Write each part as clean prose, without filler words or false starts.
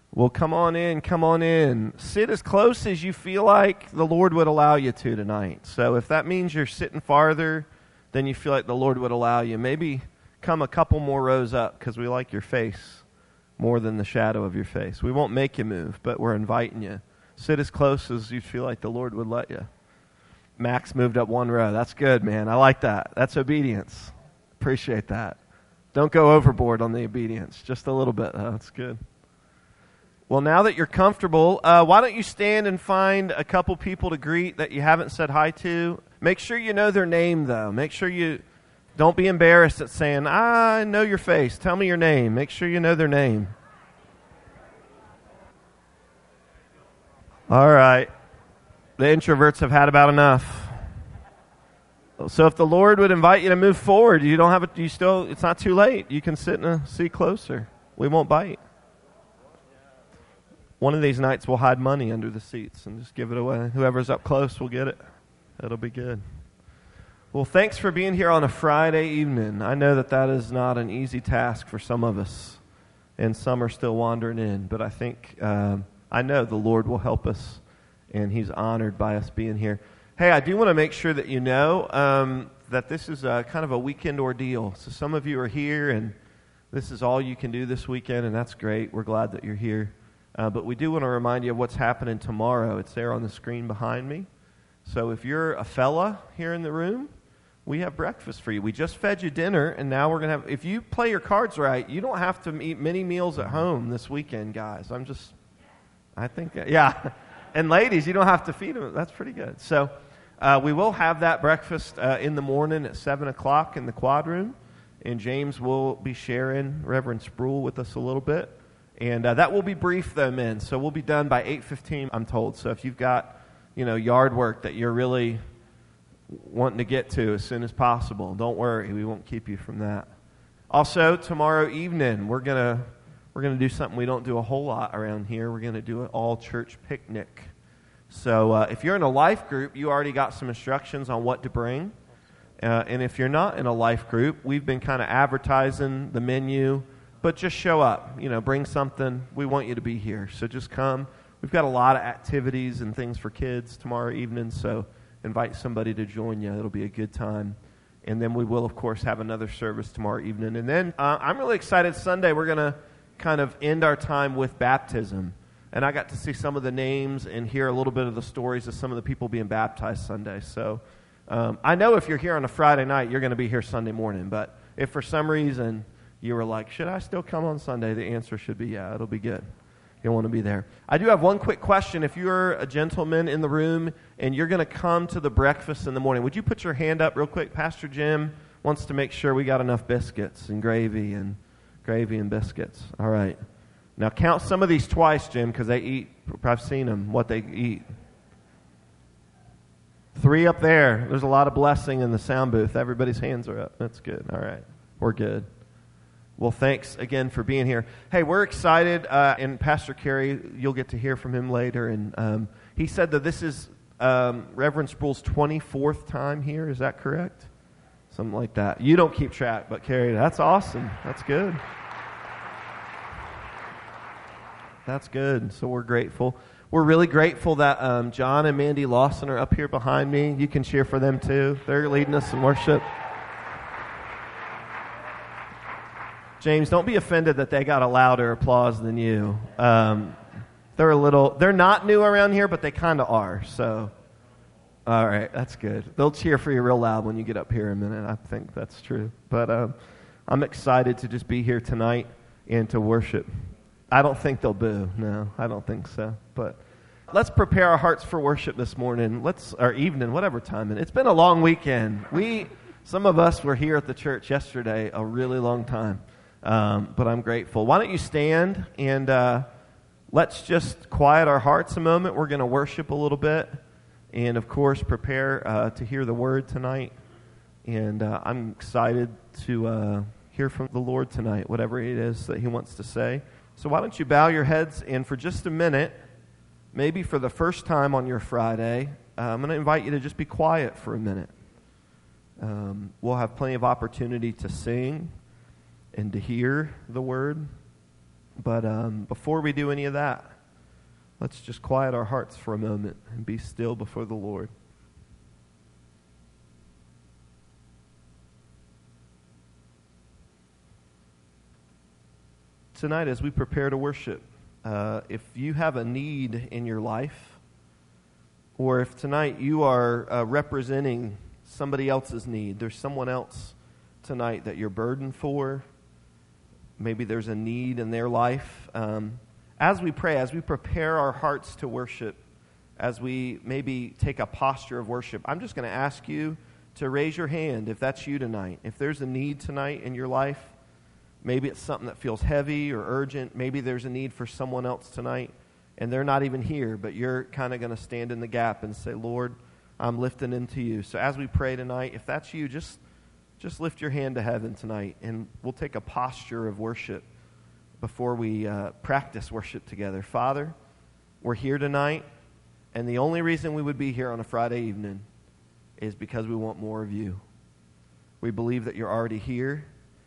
Well, come on in, come on in. Sit as close as you feel like the Lord would allow you to tonight. So if that means you're sitting farther than you feel like the Lord would allow you, maybe come a couple more rows up because we like your face more than the shadow of your face. We won't make you move, but we're inviting you. Sit as close as you feel like the Lord would let you. Max moved up one row. That's good, man. I like that. That's obedience. Appreciate that. Don't go overboard on the obedience. Just a little bit. That's good. Well, now that you're comfortable, why don't you stand and find a couple people to greet that you haven't said hi to? Make sure you know their name, though. Make sure you don't be embarrassed at saying, I know your face. Tell me your name. Make sure you know their name. All right. The introverts have had about enough. So if the Lord would invite you to move forward, it's not too late. You can sit in a seat closer. We won't bite. One of these nights we'll hide money under the seats and just give it away. Whoever's up close will get it. It'll be good. Well, thanks for being here on a Friday evening. I know that is not an easy task for some of us, and some are still wandering in. But I think, I know the Lord will help us, and He's honored by us being here. Hey, I do want to make sure that you know that this is kind of a weekend ordeal. So some of you are here, and this is all you can do this weekend, and that's great. We're glad that you're here. But we do want to remind you of what's happening tomorrow. It's there on the screen behind me. So if you're a fella here in the room, we have breakfast for you. We just fed you dinner, and now we're going to have... If you play your cards right, you don't have to eat many meals at home this weekend, guys. Yeah. And ladies, you don't have to feed them. That's pretty good. So we will have that breakfast in the morning at 7 o'clock in the quad room, and James will be sharing Reverend Sproul with us a little bit. And that will be brief, though, men. So we'll be done by 8:15, I'm told. So if you've got, yard work that you're really wanting to get to as soon as possible, don't worry. We won't keep you from that. Also, tomorrow evening, we're gonna do something we don't do a whole lot around here. We're gonna do an all-church picnic. So if you're in a life group, you already got some instructions on what to bring. And if you're not in a life group, we've been kind of advertising the menu. But just show up, bring something. We want you to be here. So just come. We've got a lot of activities and things for kids tomorrow evening, so invite somebody to join you. It'll be a good time. And then we will, of course, have another service tomorrow evening. And then I'm really excited. Sunday, we're going to kind of end our time with baptism. And I got to see some of the names and hear a little bit of the stories of some of the people being baptized Sunday. So I know if you're here on a Friday night, you're going to be here Sunday morning. But if for some reason you were like, should I still come on Sunday? The answer should be yeah, it'll be good. You'll want to be there. I do have one quick question. If you're a gentleman in the room and you're going to come to the breakfast in the morning, would you put your hand up real quick? Pastor Jim wants to make sure we got enough biscuits and gravy and biscuits. All right. Now count some of these twice, Jim, because they eat. I've seen them, what they eat. 3 up there. There's a lot of blessing in the sound booth. Everybody's hands are up. That's good. All right. We're good. Well, thanks again for being here. Hey, we're excited, and Pastor Kerry, you'll get to hear from him later. And he said that this is Reverend Sproul's 24th time here. Is that correct? Something like that. You don't keep track, but Kerry, that's awesome. That's good. That's good. So we're grateful. We're really grateful that John and Mandy Lawson are up here behind me. You can cheer for them too. They're leading us in worship. James, don't be offended that they got a louder applause than you. They're not new around here, but they kind of are. So, all right, that's good. They'll cheer for you real loud when you get up here in a minute. I think that's true. But I'm excited to just be here tonight and to worship. I don't think they'll boo. No, I don't think so. But let's prepare our hearts for worship this morning. Or evening, whatever time. It's been a long weekend. Some of us were here at the church yesterday a really long time. But I'm grateful. Why don't you stand and let's just quiet our hearts a moment. We're going to worship a little bit and, of course, prepare to hear the word tonight. And I'm excited to hear from the Lord tonight, whatever it is that He wants to say. So why don't you bow your heads, and for just a minute, maybe for the first time on your Friday, I'm going to invite you to just be quiet for a minute. We'll have plenty of opportunity to sing and to hear the word. But before we do any of that, let's just quiet our hearts for a moment and be still before the Lord. Tonight, as we prepare to worship, if you have a need in your life, or if tonight you are representing somebody else's need, there's someone else tonight that you're burdened for, maybe there's a need in their life. As we pray, as we prepare our hearts to worship, as we maybe take a posture of worship, I'm just going to ask you to raise your hand if that's you tonight. If there's a need tonight in your life, maybe it's something that feels heavy or urgent. Maybe there's a need for someone else tonight, and they're not even here, but you're kind of going to stand in the gap and say, Lord, I'm lifting into you. So as we pray tonight, if that's you, just lift your hand to heaven tonight, and we'll take a posture of worship before we practice worship together. Father, we're here tonight, and the only reason we would be here on a Friday evening is because we want more of you. We believe that you're already here.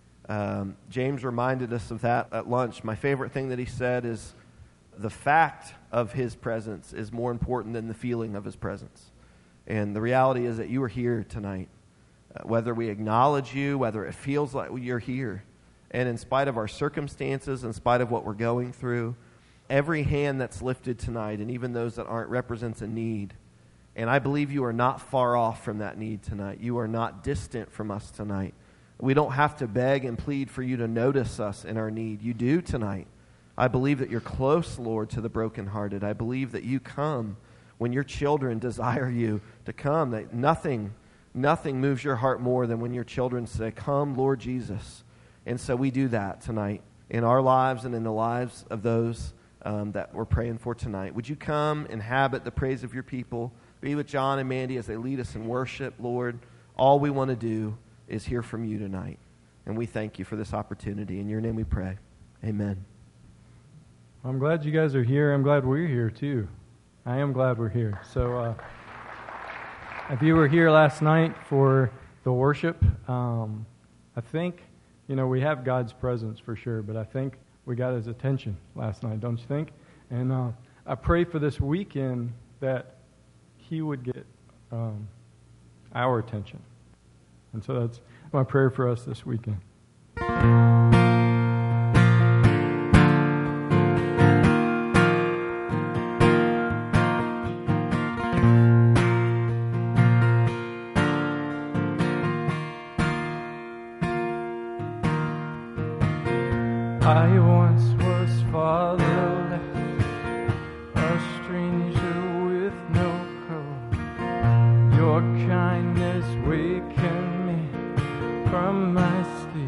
James reminded us of that at lunch. My favorite thing that he said is the fact of his presence is more important than the feeling of his presence. And the reality is that you are here tonight. Whether we acknowledge you, whether it feels like you're here. And in spite of our circumstances, in spite of what we're going through, every hand that's lifted tonight, and even those that aren't, represents a need. And I believe you are not far off from that need tonight. You are not distant from us tonight. We don't have to beg and plead for you to notice us in our need. You do tonight. I believe that you're close, Lord, to the brokenhearted. I believe that you come when your children desire you to come. That nothing moves your heart more than when your children say, come, Lord Jesus. And so we do that tonight in our lives and in the lives of those that we're praying for tonight. Would you come, inhabit the praise of your people, be with John and Mandy as they lead us in worship, Lord. All we want to do is hear from you tonight. And we thank you for this opportunity. In your name we pray. Amen. I'm glad you guys are here. I'm glad we're here too. I am glad we're here. So if you were here last night for the worship, I think, we have God's presence for sure, but I think we got his attention last night, don't you think? And I pray for this weekend that he would get our attention. And so that's my prayer for us this weekend. I once was fatherless, a stranger with no hope. Your kindness wakened me from my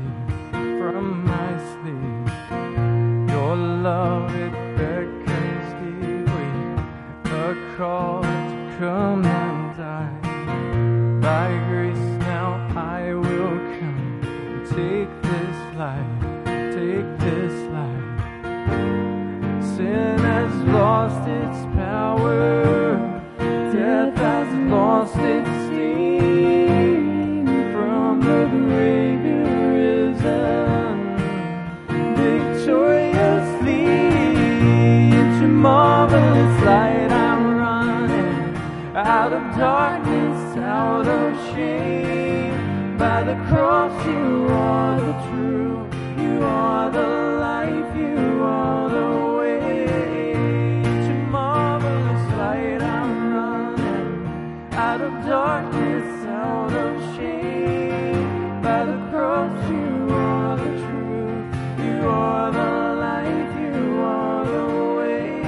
sleep. Your love, it beckons deeply, a call to come and die. By grace now I will come and take this life. Take this life. Sin has lost its power. Death has lost its sting. From the grave you're risen victoriously. Into marvelous light I'm running. Out of darkness, out of shame. By the cross you are the truth. You are the life, you are the way. To marvelous light I'm running. Out of darkness, out of shame. By the cross you are the truth. You are the life, you are the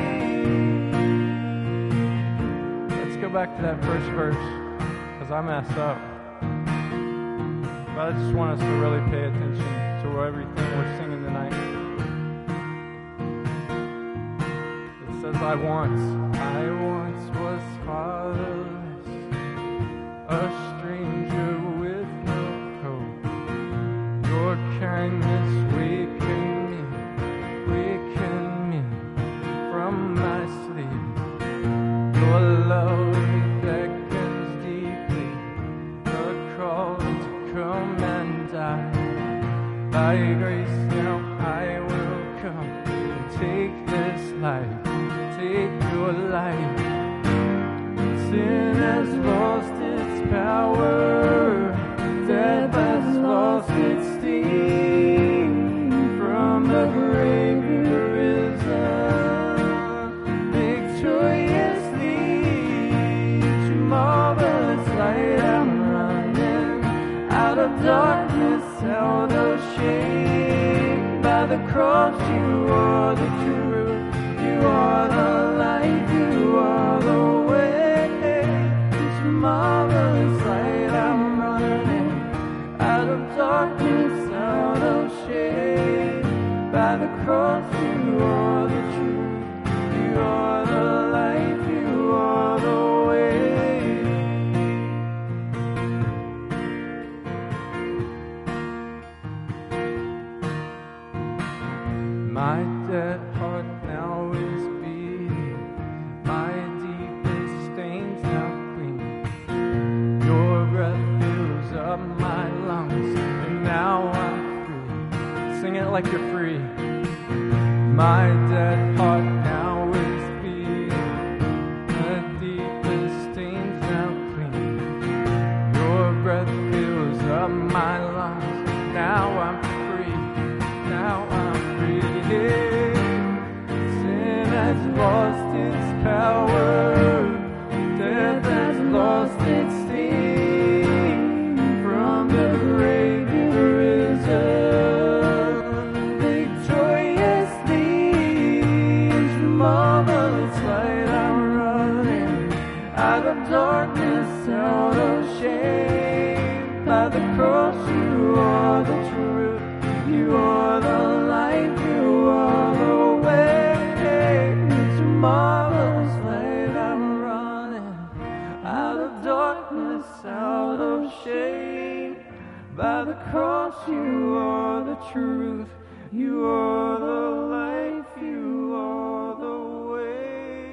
way. Let's go back to that first verse, because I messed up. But I just want us to really pay attention to everything we're singing tonight. It says, I once was fatherless, a stranger with no hope. Your kindness wakened me from my sleep. Your love beckons deeply, a call to come and die. By grace now I will come, life, take your life. Sin has lost its power, death has lost its sting. From the grave you're risen, victoriously to marvelous light. I'm running out of darkness, out of shame. By the cross you are the truth, you are the light, you are the way. Marvelous light, I'm running out of darkness, out of shame. By the cross, you are the truth, you are the life, you are the way. My dead heart now is beating, my deepest stains now clean. Your breath fills up my lungs, and now I'm free. Sing it like you're free. My dead heart now is beating, the deepest stains now clean. Your breath fills up my lungs, now I'm free. Now I'm free. Sin has lost its power, death has lost its sting. From the grave you're risen, victoriously into marvelous light. I'm running out of darkness, out of shame. By the cross you are the truth, you are the light, you are the way. Into marvelous light I'm running out of darkness, out of shame. By the cross you are the truth, you are the life, you are the way.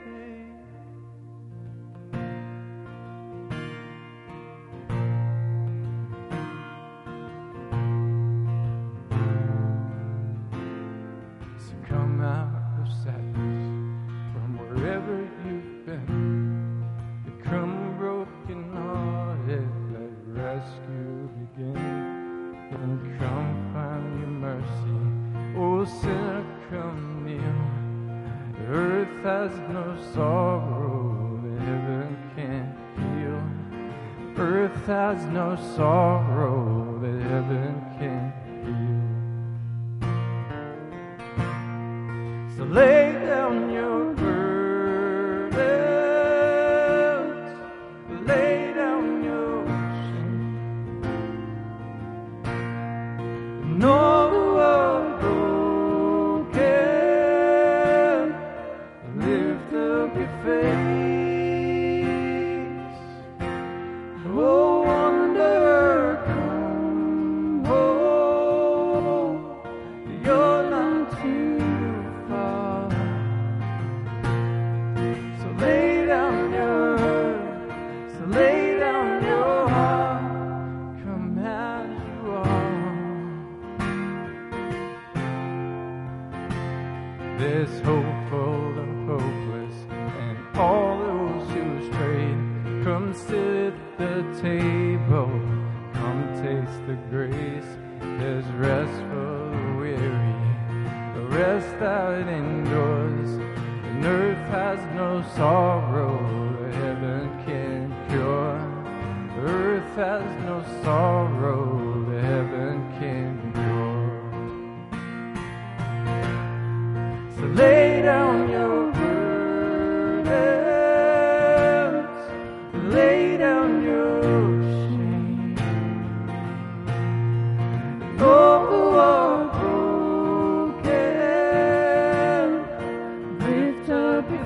So come out of sadness from wherever you've been. Become broken hearted, let rescue begin. And come find your mercy, oh sinner, come near. Earth has no sorrow that heaven can't heal. Earth has no sorrow that heaven can't heal. So lay down your burdens, lay down your shame. And all who are broken, lift up your face. Oh, wonder, come home. You're not too far. So lay down your heart, come as you are. There's hope for the hopeless and all those who strayed. Come sit at the table, come taste the grace. There's rest for the weary, the rest that endures. And earth has no sorrow that heaven can cure. Earth has no sorrow that heaven can cure. So lay down your burdens, lay down your shame. Oh, who are broken, lift up your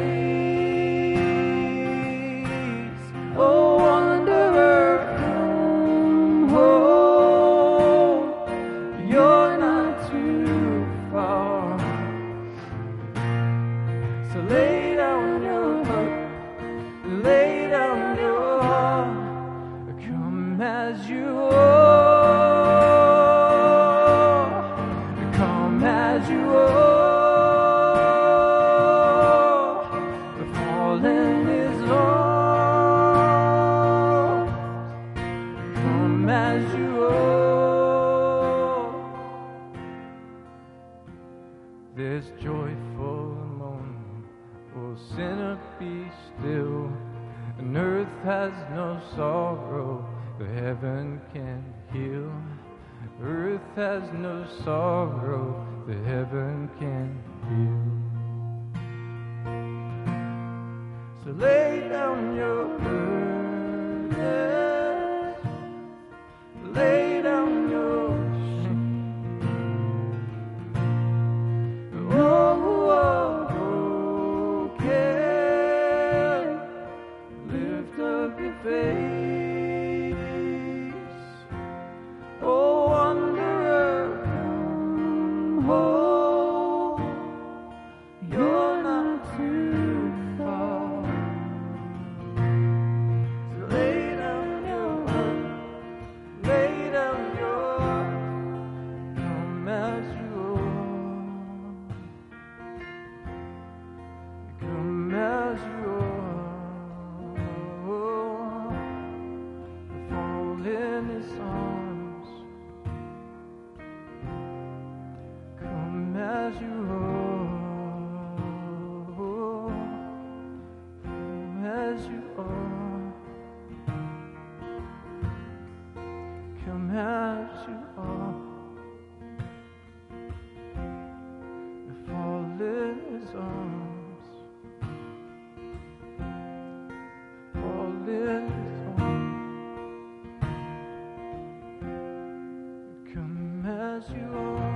face. Oh, wanderer, come home. You're not too far. So lay down your heart, lay down your heart. Come as you are, come as you are. joyful moan. Oh, sinner, be still. And earth has no sorrow that heaven can heal. Earth has no sorrow that heaven can heal. So lay down your burdens, lay down your shame. Oh, broken, lift up your face. Oh, wanderer, come home. You're not too far. So lay down your come as you are. Come as you are. Fall in his arms. Come as you are. Come as you are. Come as you are. Fall in his arms. Fall in his arms. Come as you are.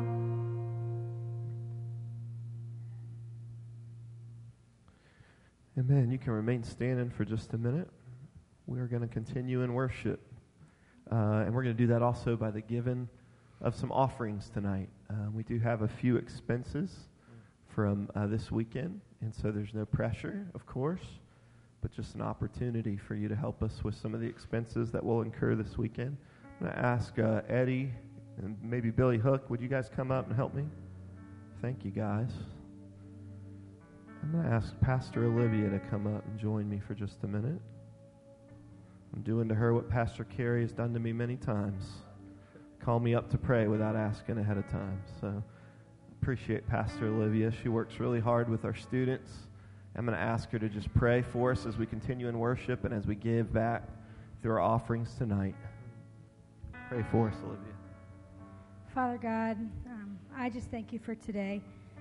Amen. You can remain standing for just a minute. We are going to continue in worship. And we're going to do that also by the giving of some offerings tonight. We do have a few expenses from this weekend, and so there's no pressure, of course, but just an opportunity for you to help us with some of the expenses that we'll incur this weekend. I'm going to ask Eddie and maybe Billy Hook, would you guys come up and help me? Thank you, guys. I'm going to ask Pastor Olivia to come up and join me for just a minute. I'm doing to her what Pastor Carey has done to me many times. Call me up to pray without asking ahead of time. So appreciate Pastor Olivia. She works really hard with our students. I'm going to ask her to just pray for us as we continue in worship and as we give back through our offerings tonight. Pray for us, Olivia. Father God, I just thank you for today.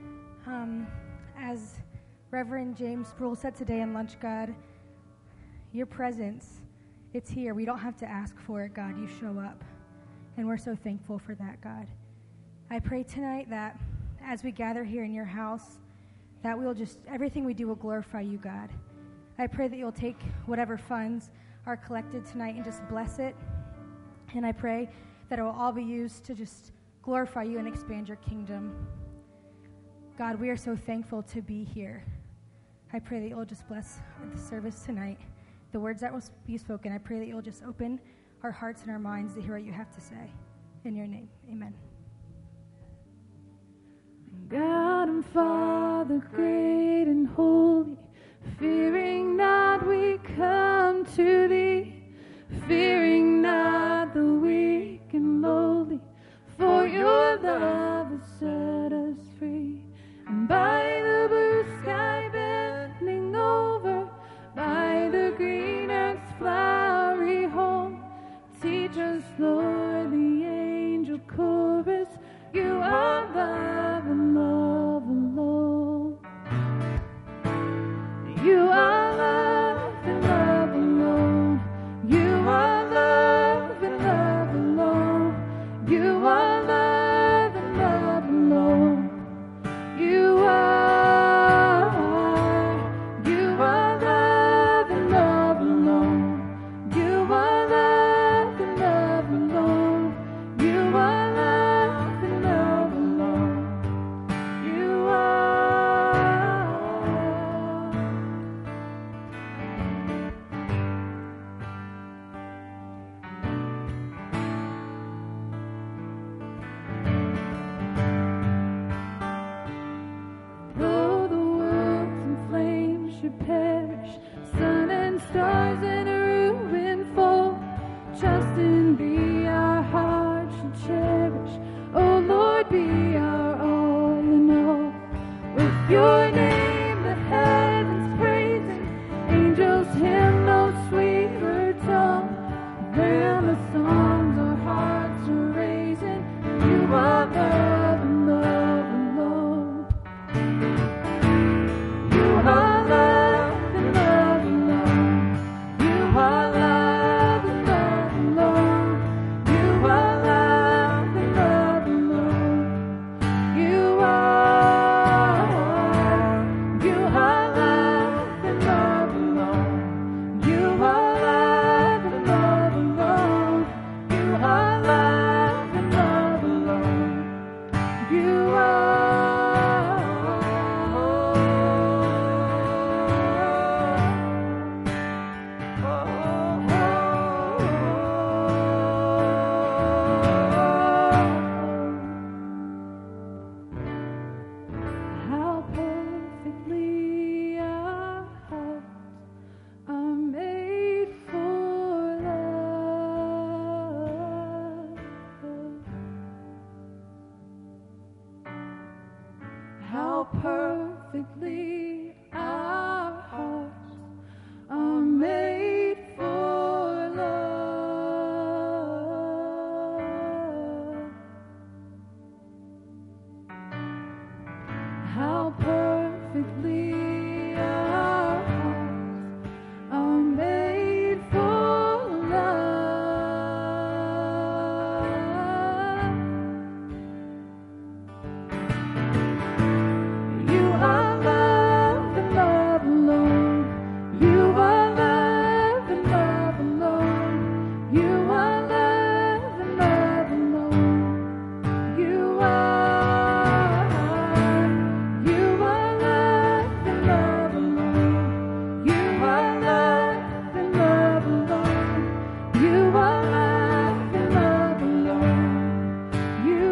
As Reverend James Sproul said today in lunch, God, your presence, it's here. We don't have to ask for it, God. You show up. And we're so thankful for that, God. I pray tonight that as we gather here in your house, that we'll just, everything we do will glorify you, God. I pray that you'll take whatever funds are collected tonight and just bless it. And I pray that it will all be used to just glorify you and expand your kingdom. God, we are so thankful to be here. I pray that you'll just bless the service tonight. The words that will be spoken, I pray that you'll just open our hearts and our minds to hear what you have to say. In your name, amen. God and Father, great and holy, fearing not we come to thee, fearing not the weak and lowly, for your love has set us free. And by the blue sky bending over, by the green earth's flowery home, teach us, Lord, the angel chorus, you are love and love alone. You are love and love alone. You are love and love alone. You are love and love alone. You are love and love alone. You are love and love alone. You are love and love alone. You though the world's in flames should perish, sun and stars in a ruin fall, trust in thee our hearts should cherish. Oh Lord, be our all in all. your name the heavens praising, angels hymn no sweeter tone than the songs our hearts are raising. You are love and love alone. You are love and love alone. You are love and love alone. You are love and love alone. You are love and love alone. You are love and love alone. You are love and love alone. You How perfectly our hearts are made for love. How perfectly our hearts are made for love. How perfectly our hearts are made for love. You are love and love alone. You are love and love alone. You are love and love alone. You are love and love alone. You are love and love alone. You are love and love alone. You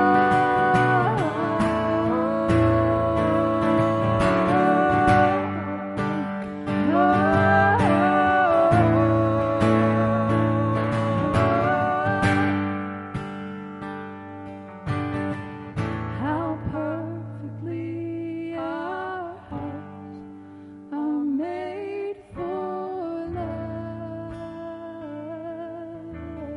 How perfectly our hearts are made for love.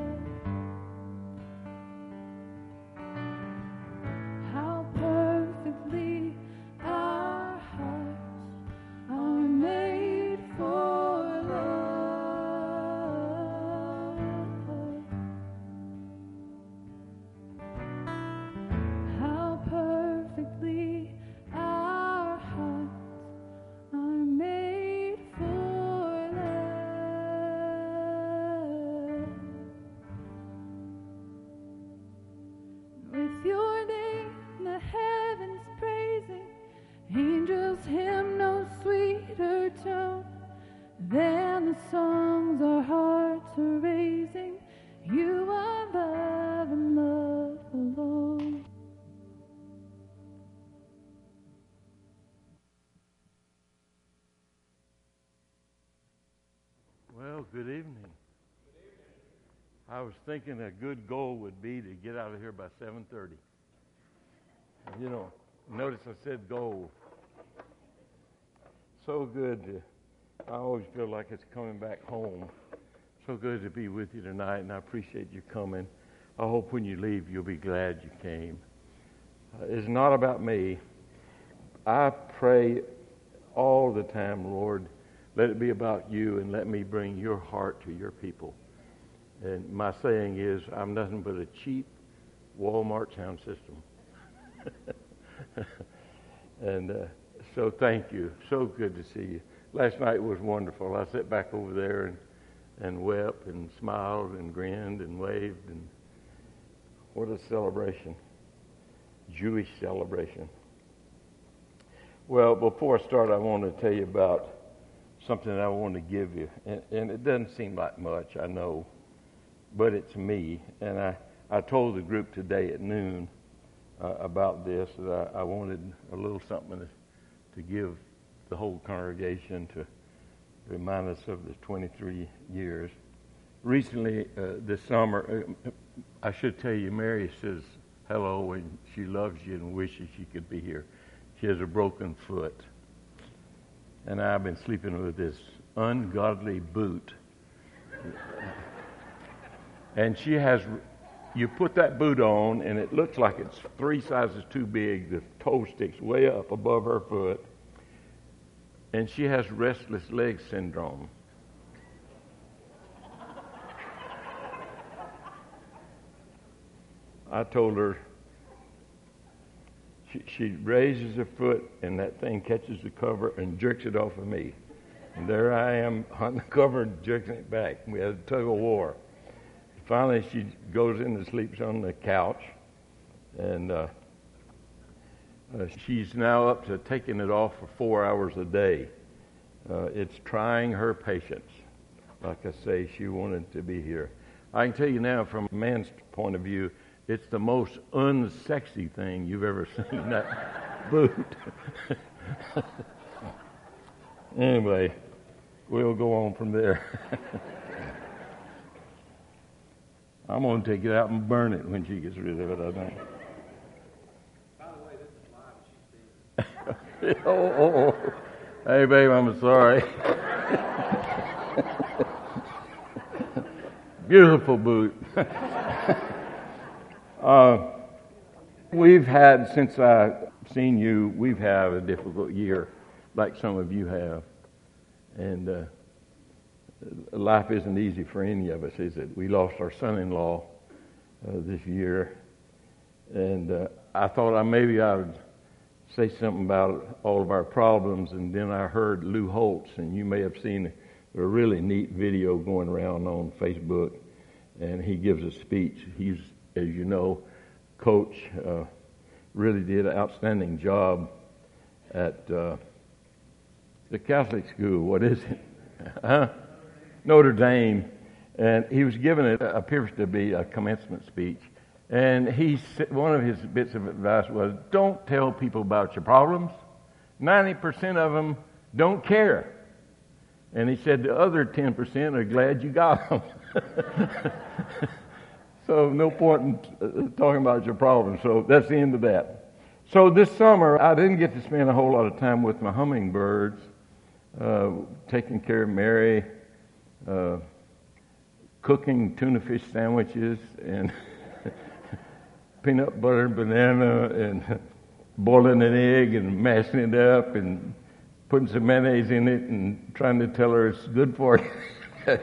How perfectly our hearts are made for love. How perfectly our hearts are made for love. With your name the heavens praising, angels hymn no sweeter tone than the songs our hearts are raising. You are love and love alone. Well, good evening. I was thinking a good goal would be to get out of here by 7:30. You know, notice I said goal. So good to, I always feel like it's coming back home. So good to be with you tonight, and I appreciate you coming. I hope when you leave, you'll be glad you came. It's not about me. I pray all the time, Lord, let it be about you and let me bring your heart to your people. And my saying is, I'm nothing but a cheap Walmart sound system. And so thank you. So good to see you. Last night was wonderful. I sat back over there and wept and smiled and grinned and waved. And what a celebration. Jewish celebration. Well, before I start, I want to tell you about something I want to give you. And it doesn't seem like much, I know, but it's me. And I told the group today at noon about this, that I wanted a little something to give the whole congregation to remind us of the 23 years. Recently, this summer, I should tell you, Mary says hello and she loves you and wishes she could be here. She has a broken foot. And I've been sleeping with this ungodly boot. And she has, you put that boot on, and it looks like it's 3 sizes too big. The toe sticks way up above her foot. And she has restless leg syndrome. I told her, she raises her foot, and that thing catches the cover and jerks it off of me. And there I am on the cover and jerking it back. We had a tug of war. Finally, she goes in and sleeps on the couch, and she's now up to taking it off for 4 hours a day. It's trying her patience. Like I say, she wanted to be here. I can tell you now, from a man's point of view, it's the most unsexy thing you've ever seen, that boot. Anyway, we'll go on from there. I'm going to take it out and burn it when she gets rid of it, I think. By the way, this is live. She's seen Oh. Hey, babe, I'm sorry. Beautiful boot. We've had, since I've seen you, we've had a difficult year, like some of you have. And life isn't easy for any of us, is it? We lost our son-in-law this year. And I thought maybe I would say something about all of our problems. And then I heard Lou Holtz, and you may have seen a really neat video going around on Facebook. And he gives a speech. He's, as you know, coach, really did an outstanding job at the Catholic school. What is it? Notre Dame. And he was given it appears to be a commencement speech. And one of his bits of advice was, don't tell people about your problems. 90% of them don't care. And he said the other 10% are glad you got them. So no point in talking about your problems. So that's the end of that. So this summer, I didn't get to spend a whole lot of time with my hummingbirds, taking care of Mary, cooking tuna fish sandwiches, and peanut butter and banana, and boiling an egg and mashing it up and putting some mayonnaise in it and trying to tell her it's good for you.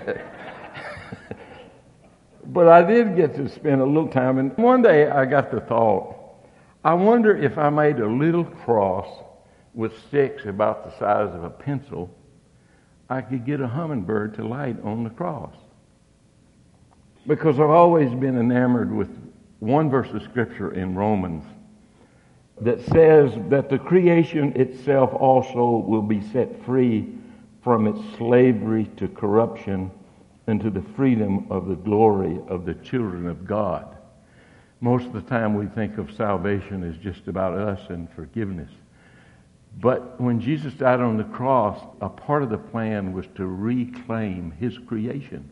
But I did get to spend a little time, and one day I got the thought, I wonder if I made a little cross with sticks about the size of a pencil, I could get a hummingbird to light on the cross. Because I've always been enamored with one verse of Scripture in Romans that says that the creation itself also will be set free from its slavery to corruption and to the freedom of the glory of the children of God. Most of the time we think of salvation as just about us and forgiveness. But when Jesus died on the cross, a part of the plan was to reclaim his creation.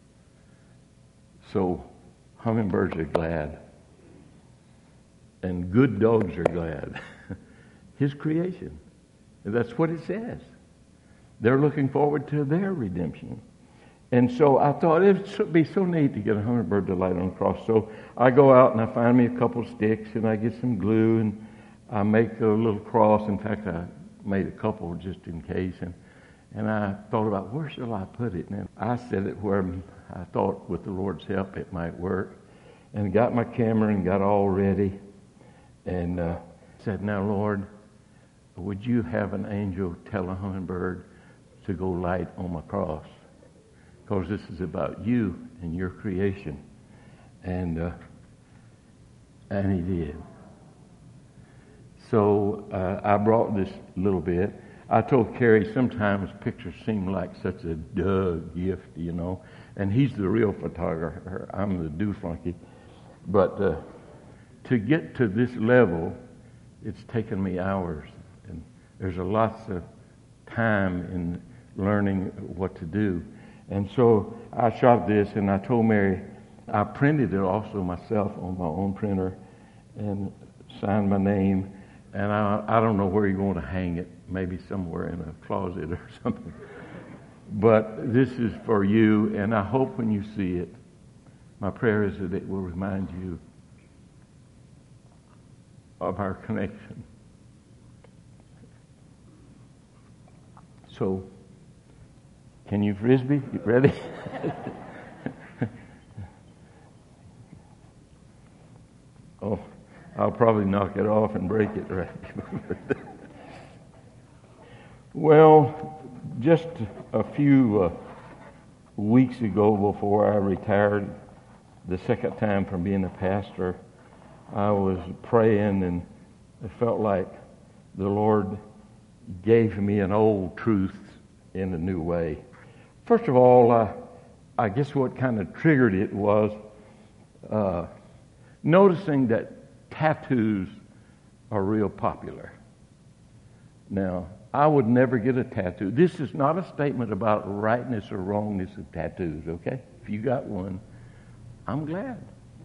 So hummingbirds are glad. And good dogs are glad. His creation. And that's what it says. They're looking forward to their redemption. And so I thought it would be so neat to get a hummingbird to light on the cross. So I go out and I find me a couple sticks and I get some glue and I make a little cross. In fact, I made a couple just in case. And I thought about where shall I put it? And I set it where I thought with the Lord's help it might work. And got my camera and got all ready. And said, now Lord, would you have an angel tell a hummingbird to go light on my cross? Because this is about you and your creation. And he did. So I brought this little bit. I told Carrie sometimes pictures seem like such a Doug gift, you know. And he's the real photographer. I'm the dooflunky. But to get to this level, it's taken me hours. And there's a lots of time in learning what to do. And so I shot this, and I told Mary, I printed it also myself on my own printer and signed my name. And I don't know where you're going to hang it, maybe somewhere in a closet or something. But this is for you, and I hope when you see it, my prayer is that it will remind you of our connection. So, can you frisbee? You ready? Oh, I'll probably knock it off and break it right. Well, just a few weeks ago, before I retired the second time from being a pastor, I was praying, and it felt like the Lord gave me an old truth in a new way. First of all, I guess what kind of triggered it was noticing that tattoos are real popular. Now, I would never get a tattoo. This is not a statement about rightness or wrongness of tattoos, okay? If you got one, I'm glad.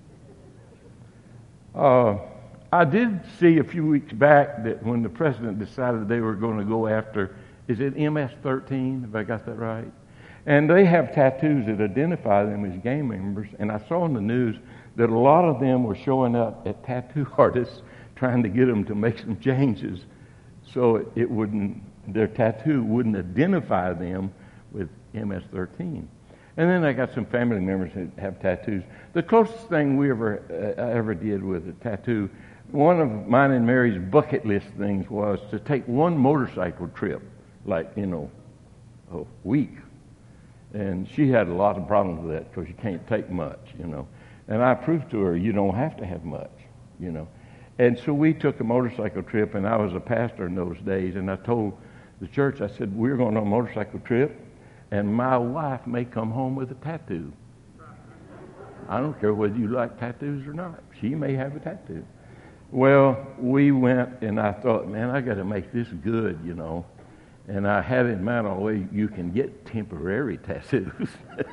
I did see a few weeks back that when the president decided they were going to go after, is it MS-13, if I got that right? And they have tattoos that identify them as gang members. And I saw in the news that a lot of them were showing up at tattoo artists trying to get them to make some changes so their tattoo wouldn't identify them with MS-13. And then I got some family members that have tattoos. The closest thing we ever did with a tattoo, one of mine and Mary's bucket list things was to take one motorcycle trip, like, a week. And she had a lot of problems with that because you can't take much, And I proved to her you don't have to have much, And so we took a motorcycle trip, and I was a pastor in those days, and I told the church, I said, we're going on a motorcycle trip, and my wife may come home with a tattoo. I don't care whether you like tattoos or not. She may have a tattoo. Well, we went, and I thought, man, I got to make this good, And I had in mind all the way you can get temporary tattoos.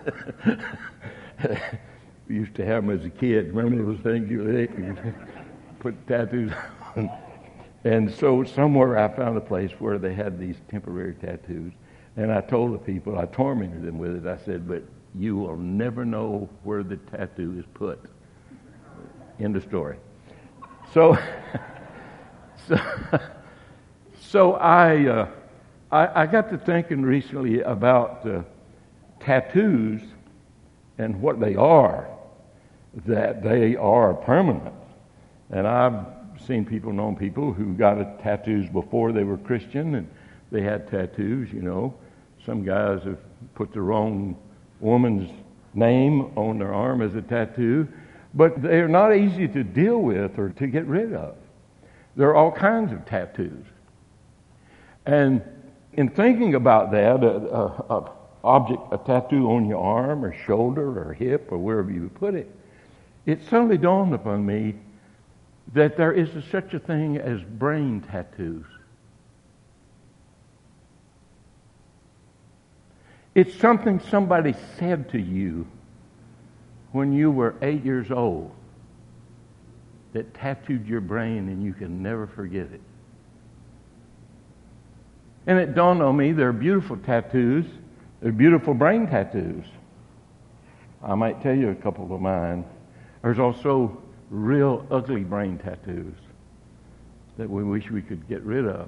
We used to have them as a kid. Remember those things you put tattoos on? And so somewhere I found a place where they had these temporary tattoos. And I told the people, I tormented them with it. I said, but you will never know where the tattoo is put. End of story. So I got to thinking recently about tattoos and what they are, that they are permanent. And I've seen people, known people who got tattoos before they were Christian, and they had tattoos, Some guys have put the wrong woman's name on their arm as a tattoo, but they're not easy to deal with or to get rid of. There are all kinds of tattoos. And in thinking about that, a tattoo on your arm or shoulder or hip or wherever you put it, it suddenly dawned upon me that there is such a thing as brain tattoos. It's something somebody said to you when you were 8 years old that tattooed your brain and you can never forget it. And it dawned on me there are beautiful tattoos. There are beautiful brain tattoos. I might tell you a couple of mine. There's also real ugly brain tattoos that we wish we could get rid of.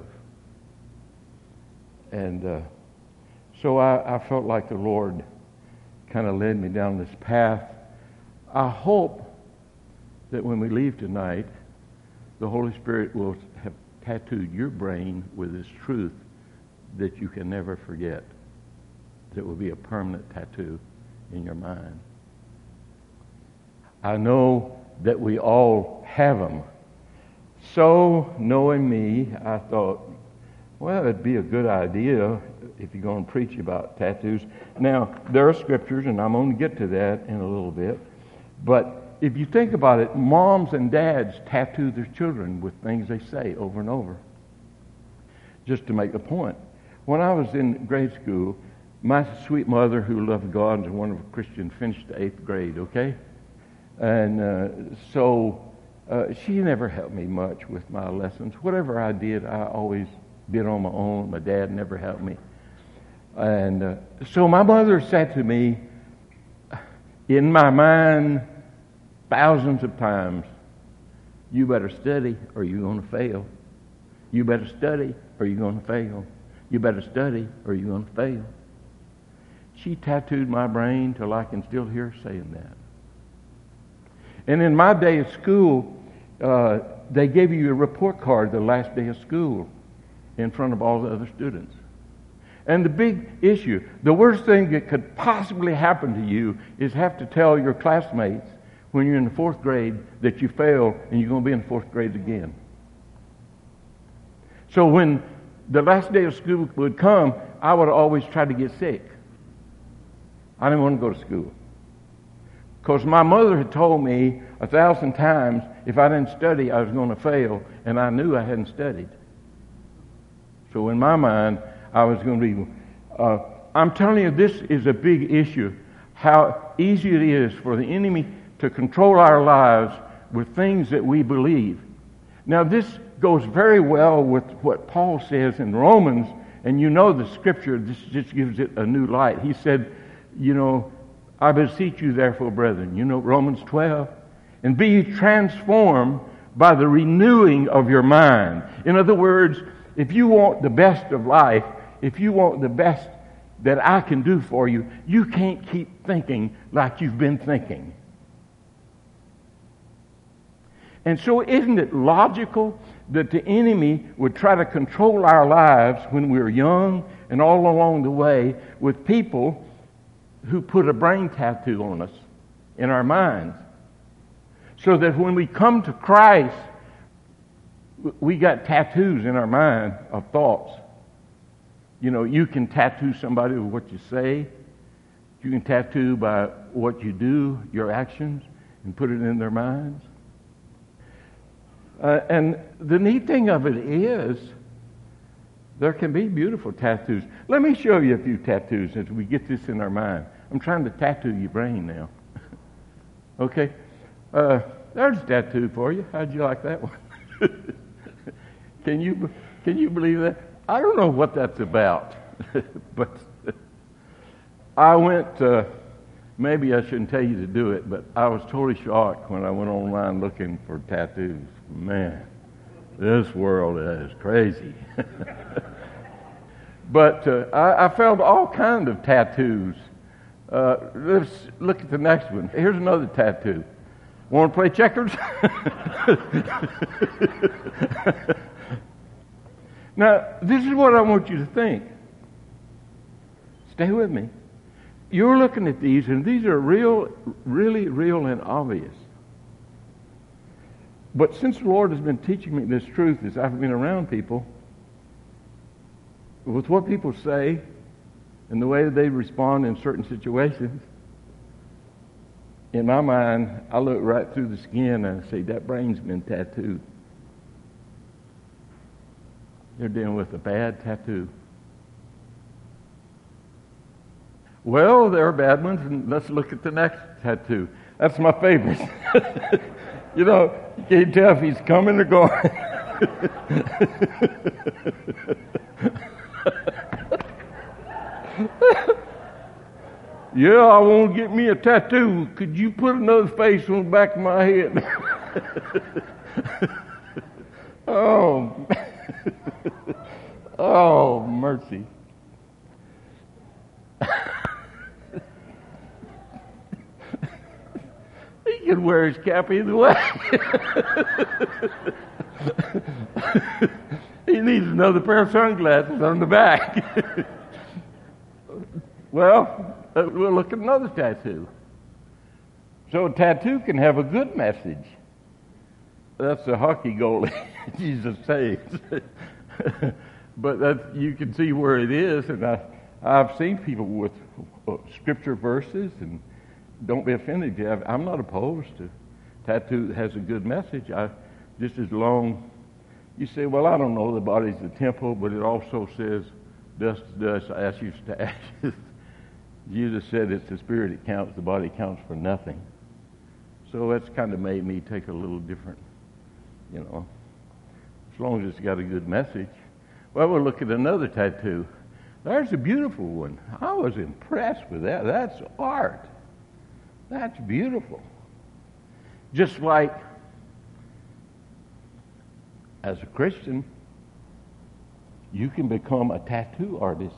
And so I felt like the Lord kind of led me down this path. I hope that when we leave tonight, the Holy Spirit will have tattooed your brain with this truth that you can never forget. That will be a permanent tattoo in your mind. I know that we all have them. So, knowing me, I thought, well, it'd be a good idea if you're going to preach about tattoos. Now, there are scriptures, and I'm going to get to that in a little bit. But if you think about it, moms and dads tattoo their children with things they say over and over, just to make the point. When I was in grade school, my sweet mother, who loved God and was a wonderful Christian, finished the 8th grade, okay? And so She never helped me much with my lessons. Whatever I did, I always did on my own. My dad never helped me. And so my mother said to me, in my mind, thousands of times, you better study or you're going to fail. You better study or you're going to fail. You better study or you're going to fail. She tattooed my brain till I can still hear her saying that. And in my day of school, they gave you a report card the last day of school in front of all the other students. And the big issue, the worst thing that could possibly happen to you is have to tell your classmates when you're in the fourth grade that you failed and you're going to be in the fourth grade again. So when the last day of school would come, I would always try to get sick. I didn't want to go to school. Because my mother had told me 1,000 times if I didn't study, I was going to fail, and I knew I hadn't studied. So in my mind, I was going to be... I'm telling you, this is a big issue, how easy it is for the enemy to control our lives with things that we believe. Now, this goes very well with what Paul says in Romans, and you know the scripture, this just gives it a new light. He said, you know, I beseech you therefore, brethren, you know Romans 12, and be ye transformed by the renewing of your mind. In other words, if you want the best of life, if you want the best that I can do for you, you can't keep thinking like you've been thinking. And so isn't it logical that the enemy would try to control our lives when we're young and all along the way with people who put a brain tattoo on us in our minds, so that when we come to Christ, we got tattoos in our mind of thoughts. You know, you can tattoo somebody with what you say. You can tattoo by what you do, your actions, and put it in their minds. And the neat thing of it is, there can be beautiful tattoos. Let me show you a few tattoos as we get this in our mind. I'm trying to tattoo your brain now. Okay? There's a tattoo for you. How'd you like that one? Can you believe that? I don't know what that's about. But I went, maybe I shouldn't tell you to do it, but I was totally shocked when I went online looking for tattoos. Man, this world is crazy. But I found all kinds of tattoos. Let's look at the next one. Here's another tattoo. Want to play checkers? Now, this is what I want you to think. Stay with me. You're looking at these, and these are real, really real and obvious. But since the Lord has been teaching me this truth as I've been around people, with what people say and the way that they respond in certain situations, in my mind, I look right through the skin and I say, that brain's been tattooed. They're dealing with a bad tattoo. Well, there are bad ones, and let's look at the next tattoo. That's my favorite. You know, you can't tell if he's coming or going. Yeah, I want to get me a tattoo. Could you put another face on the back of my head? Oh, oh, mercy. He could wear his cap either way. He needs another pair of sunglasses on the back. Well, we'll look at another tattoo. So a tattoo can have a good message. That's a hockey goalie. Jesus saves. But you can see where it is, and I've seen people with scripture verses, and don't be offended. I'm not opposed to tattoo that has a good message. Just as long, you say, well, I don't know, the body's the temple, but it also says, dust to dust, ashes to ashes. Jesus said it's the spirit that counts, the body counts for nothing. So that's kind of made me take a little different you know, as long as it's got a good message. Well, we'll look at another tattoo. There's a beautiful one. I was impressed with that. That's art. That's beautiful. Just like as a Christian, you can become a tattoo artist.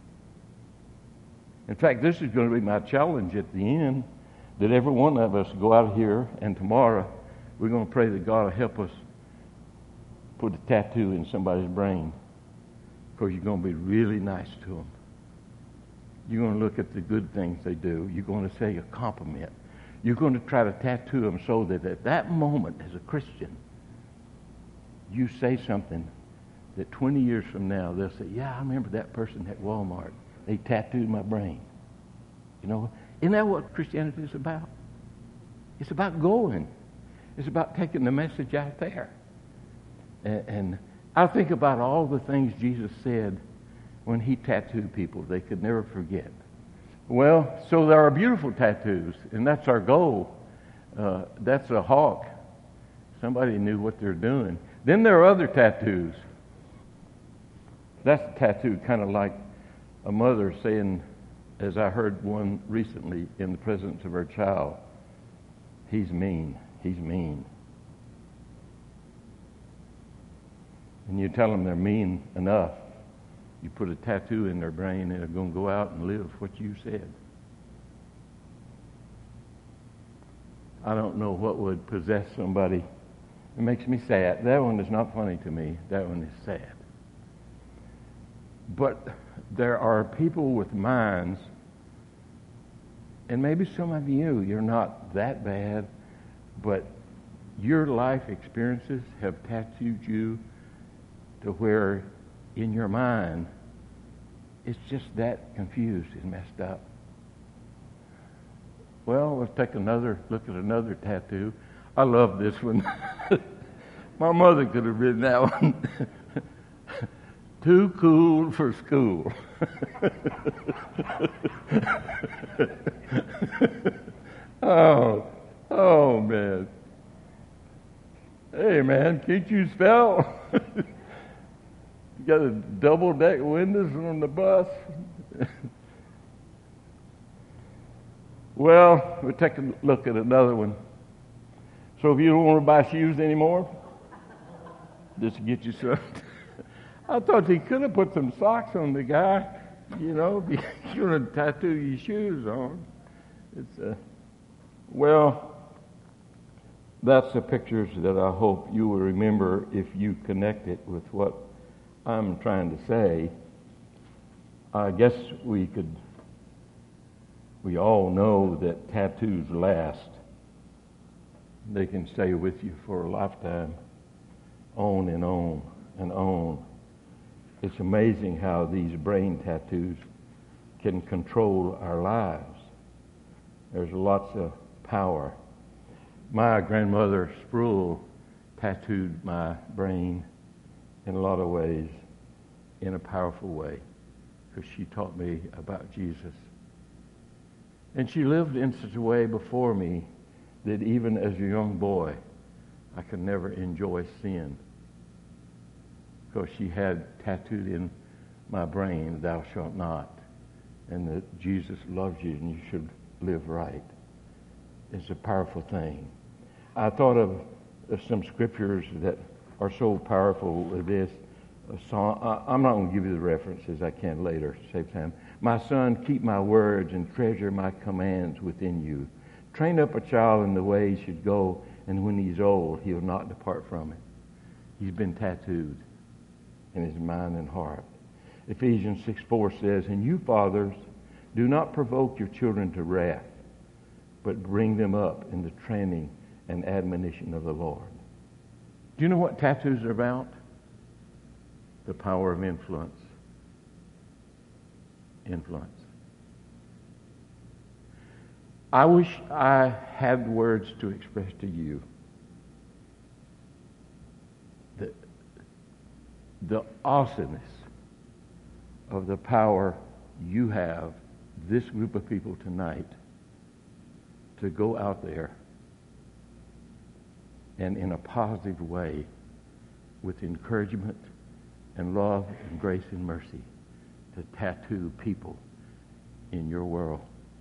In fact, this is going to be my challenge at the end, that every one of us go out here and tomorrow we're going to pray that God will help us put a tattoo in somebody's brain, because you're going to be really nice to them. You're going to look at the good things they do. You're going to say a compliment. You're going to try to tattoo them so that at that moment as a Christian, you say something that 20 years from now they'll say, yeah, I remember that person at Walmart. They tattooed my brain. You know, isn't that what Christianity is about? It's about going. It's about taking the message out there. And I think about all the things Jesus said when he tattooed people they could never forget. Well, so there are beautiful tattoos, and that's our goal. That's a hawk. Somebody knew what they're doing. Then there are other tattoos. That's a tattoo kind of like a mother saying, as I heard one recently in the presence of her child, he's mean, he's mean. And you tell them they're mean enough, you put a tattoo in their brain and they're going to go out and live what you said. I don't know what would possess somebody. It makes me sad. That one is not funny to me. That one is sad. But there are people with minds, and maybe some of you, you're not that bad, but your life experiences have tattooed you to where in your mind it's just that confused and messed up. Well, let's take another look at another tattoo. I love this one. My mother could have written that one. Too cool for school. Oh man. Hey man, can't you spell? You got a double-deck windows on the bus. Well, we'll take a look at another one. So if you don't want to buy shoes anymore, just to get you some. I thought he could have put some socks on the guy, you know, you're going to tattoo your shoes on. It's well, that's the pictures that I hope you will remember if you connect it with what I'm trying to say. I guess we all know that tattoos last. They can stay with you for a lifetime, on and on and on. It's amazing how these brain tattoos can control our lives. There's lots of power. My grandmother Sproul tattooed my brain in a lot of ways, in a powerful way, because she taught me about Jesus. And she lived in such a way before me that even as a young boy, I could never enjoy sin, because she had tattooed in my brain, thou shalt not, and that Jesus loves you and you should live right. It's a powerful thing. I thought of some scriptures that are so powerful with this. I'm not going to give you the references. I can later, save time. My son, keep my words and treasure my commands within you. Train up a child in the way he should go, and when he's old, he will not depart from it. He's been tattooed in his mind and heart. Ephesians 6:4 says, and you fathers, do not provoke your children to wrath, but bring them up in the training and admonition of the Lord. Do you know what tattoos are about? The power of influence. Influence. I wish I had words to express to you the awesomeness of the power you have, this group of people tonight, to go out there and in a positive way with encouragement and love and grace and mercy to tattoo people in your world.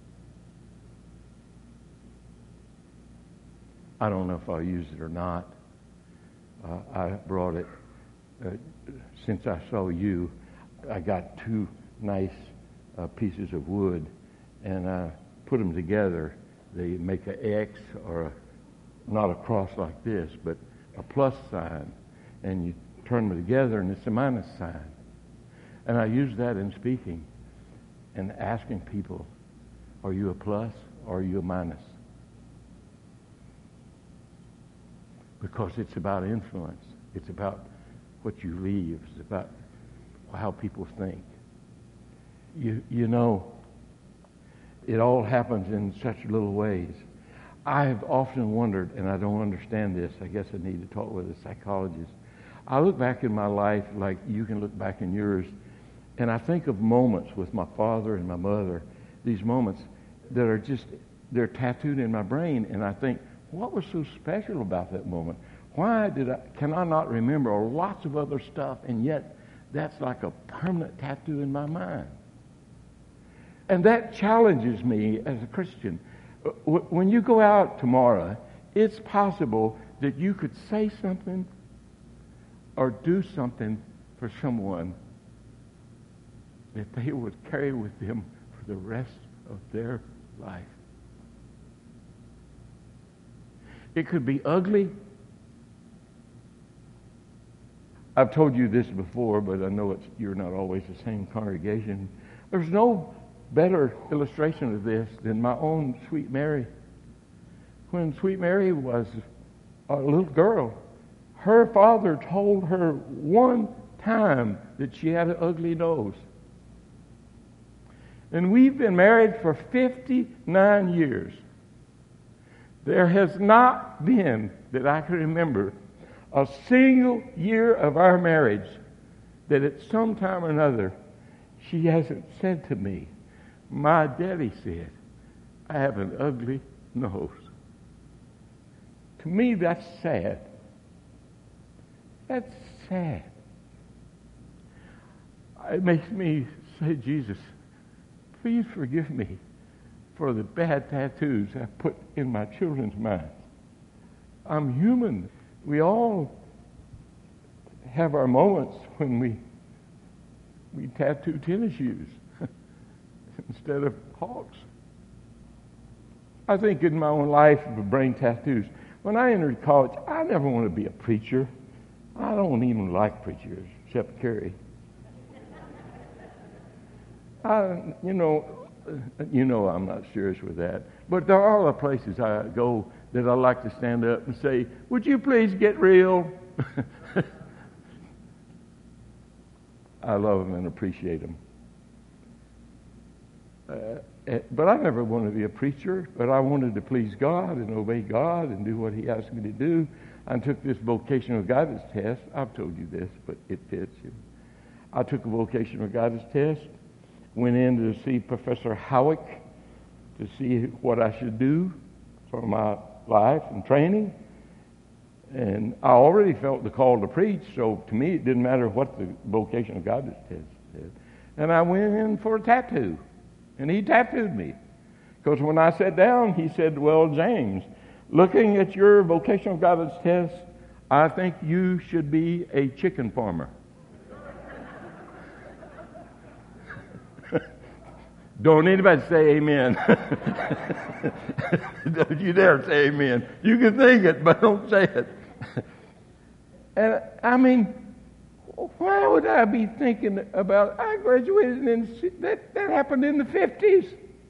I don't know if I'll use it or not. I brought it since I saw you. I got two nice pieces of wood, and I put them together. They make an X or not a cross like this, but a plus sign, and you turn them together, and it's a minus sign. And I use that in speaking and asking people, are you a plus or are you a minus? Because it's about influence. It's about what you leave. It's about how people think. You know, it all happens in such little ways. I have often wondered, and I don't understand this. I guess I need to talk with a psychologist. I look back in my life like you can look back in yours, and I think of moments with my father and my mother, these moments that are just, they're tattooed in my brain, and I think, what was so special about that moment? Can I not remember lots of other stuff, and yet that's like a permanent tattoo in my mind? And that challenges me as a Christian. When you go out tomorrow, it's possible that you could say something or do something for someone that they would carry with them for the rest of their life. It could be ugly. I've told you this before, but I know you're not always the same congregation. There's no better illustration of this than my own Sweet Mary. When Sweet Mary was a little girl, her father told her one time that she had an ugly nose. And we've been married for 59 years. There has not been, that I can remember, a single year of our marriage that at some time or another she hasn't said to me, my daddy said, I have an ugly nose. To me, that's sad. That's sad. It makes me say, Jesus, please forgive me for the bad tattoos I put in my children's minds. I'm human. We all have our moments when we tattoo tennis shoes instead of hawks. I think in my own life of brain tattoos, when I entered college, I never wanted to be a preacher. I don't even like preachers, except Carrie. You know I'm not serious with that. But there are other places I go that I like to stand up and say, would you please get real? I love them and appreciate them. But I never wanted to be a preacher, but I wanted to please God and obey God and do what He asked me to do. I took this vocational guidance test. I've told you this, but it fits you. I took a vocational guidance test, went in to see Professor Howick to see what I should do for my life and training. And I already felt the call to preach, so to me it didn't matter what the vocational guidance test said. And I went in for a tattoo, and he tattooed me. Because when I sat down, he said, well, James, looking at your vocational guidance test, I think you should be a chicken farmer. Don't anybody say amen. Don't you dare say amen. You can think it, but don't say it. And I mean, why would I be thinking about, I graduated in, that happened in the 50s.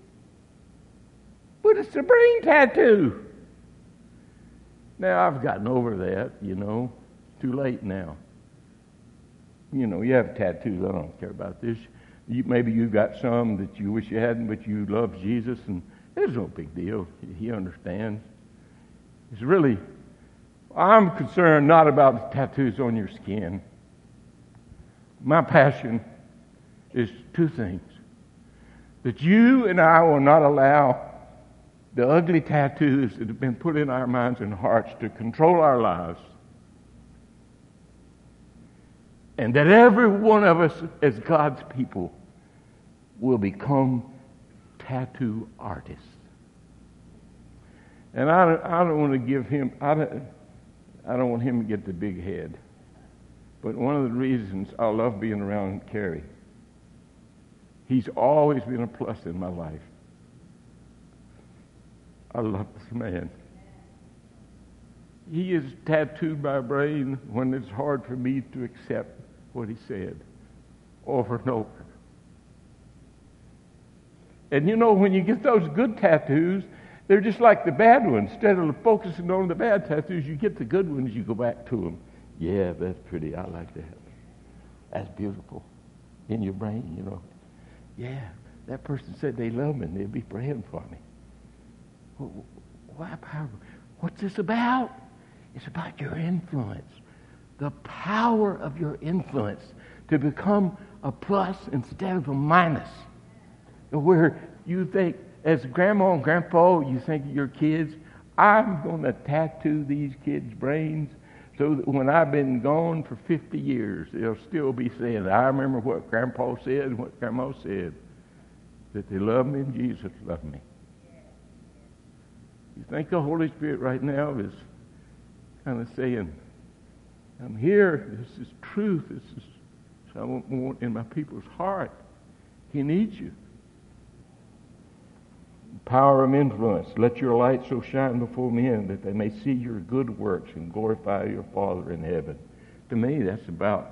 But it's a brain tattoo. Now, I've gotten over that, Too late now. You have tattoos. I don't care about this. Maybe you've got some that you wish you hadn't, but you love Jesus, and there's no big deal. He understands. It's really, I'm concerned not about the tattoos on your skin. My passion is two things. That you and I will not allow the ugly tattoos that have been put in our minds and hearts to control our lives. And that every one of us as God's people will become tattoo artists. And I don't want to give him, I don't want him to get the big head. But one of the reasons I love being around Kerry, he's always been a plus in my life. I love this man. He has tattooed my brain when it's hard for me to accept what he said over and over. And you know, when you get those good tattoos, they're just like the bad ones. Instead of focusing on the bad tattoos, you get the good ones, you go back to them. Yeah, that's pretty. I like that. That's beautiful. In your brain, you know. Yeah, that person said they love me and they'll be praying for me. Why power? What's this about? It's about your influence. The power of your influence to become a plus instead of a minus. Where you think, as grandma and grandpa, you think of your kids, I'm going to tattoo these kids' brains so that when I've been gone for 50 years, they'll still be saying, I remember what grandpa said and what grandma said, that they love me and Jesus loved me. You think the Holy Spirit right now is kind of saying, I'm here, this is truth, this is what I want in my people's heart. He needs you. Power of influence. Let your light so shine before men that they may see your good works and glorify your Father in heaven. To me, that's about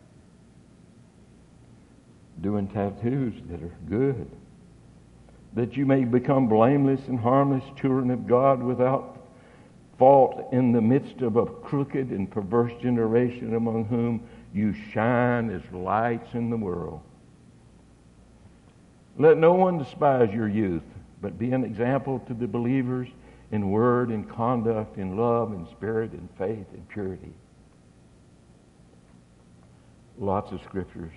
doing tattoos that are good. That you may become blameless and harmless children of God without fault in the midst of a crooked and perverse generation among whom you shine as lights in the world. Let no one despise your youth, but be an example to the believers in word and conduct, in love and spirit and faith and purity. Lots of scriptures.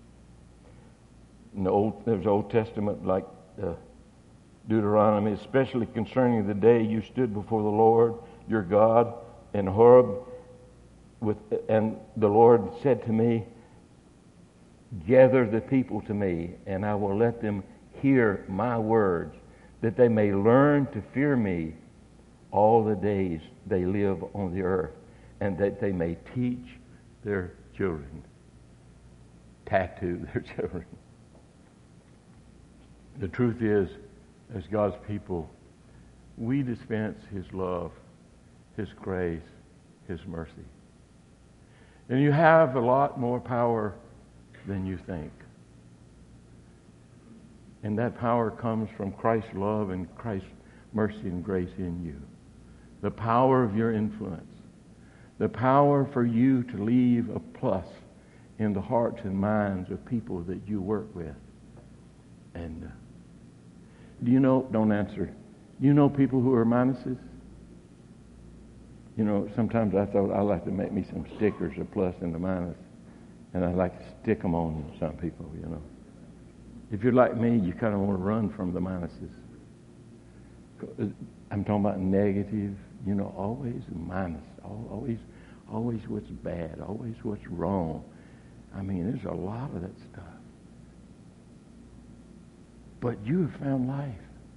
There's Old Testament like Deuteronomy, especially concerning the day you stood before the Lord your God in Horeb, and the Lord said to me, gather the people to me, and I will let them hear my words, that they may learn to fear me all the days they live on the earth, and that they may teach their children. Tattoo their children. The truth is, as God's people, we dispense His love, His grace, His mercy. And you have a lot more power than you think. And that power comes from Christ's love and Christ's mercy and grace in you. The power of your influence. The power for you to leave a plus in the hearts and minds of people that you work with. And do you know, don't answer, do you know people who are minuses? You know, sometimes I thought I'd like to make me some stickers, a plus and a minus, and I'd like to stick them on some people, you know. If you're like me, you kind of want to run from the minuses. I'm talking about negative, you know, always a minus, always what's bad, always what's wrong. I mean, there's a lot of that stuff. But you have found life.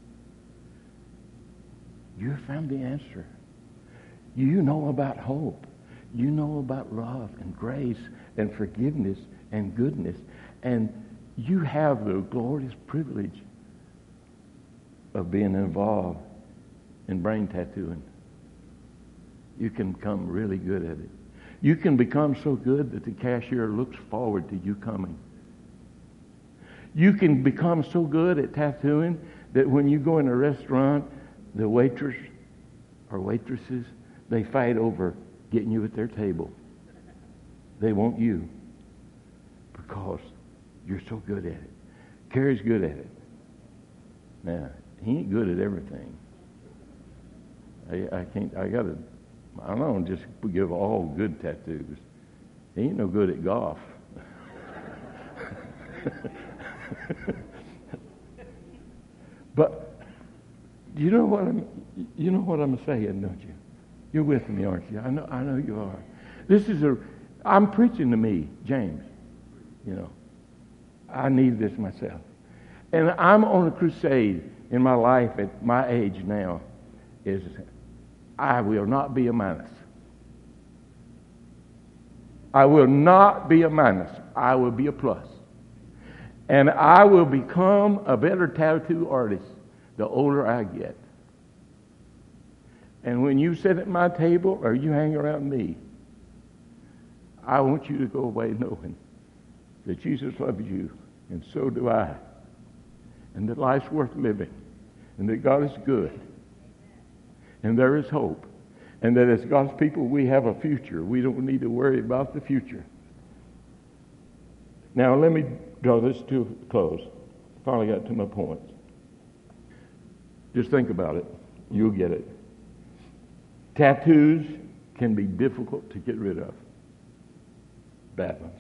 You have found the answer. You know about hope. You know about love and grace and forgiveness and goodness. And you have the glorious privilege of being involved in brain tattooing. You can become really good at it. You can become so good that the cashier looks forward to you coming. You can become so good at tattooing that when you go in a restaurant, the waitress or waitresses, they fight over getting you at their table. They want you because you're so good at it. Kerry's good at it. Now, he ain't good at everything. I don't just give all good tattoos. He ain't no good at golf. But You know what I'm saying, don't you? You're with me, aren't you? I know you are. I'm preaching to me, James. You know, I need this myself. And I'm on a crusade in my life at my age now, is I will not be a minus. I will not be a minus. I will be a plus. And I will become a better tattoo artist the older I get. And when you sit at my table or you hang around me, I want you to go away knowing that Jesus loves you, and so do I. And that life's worth living. And that God is good. And there is hope. And that as God's people, we have a future. We don't need to worry about the future. Now, let me draw this to a close. Finally got to my points. Just think about it. You'll get it. Tattoos can be difficult to get rid of. Bad ones.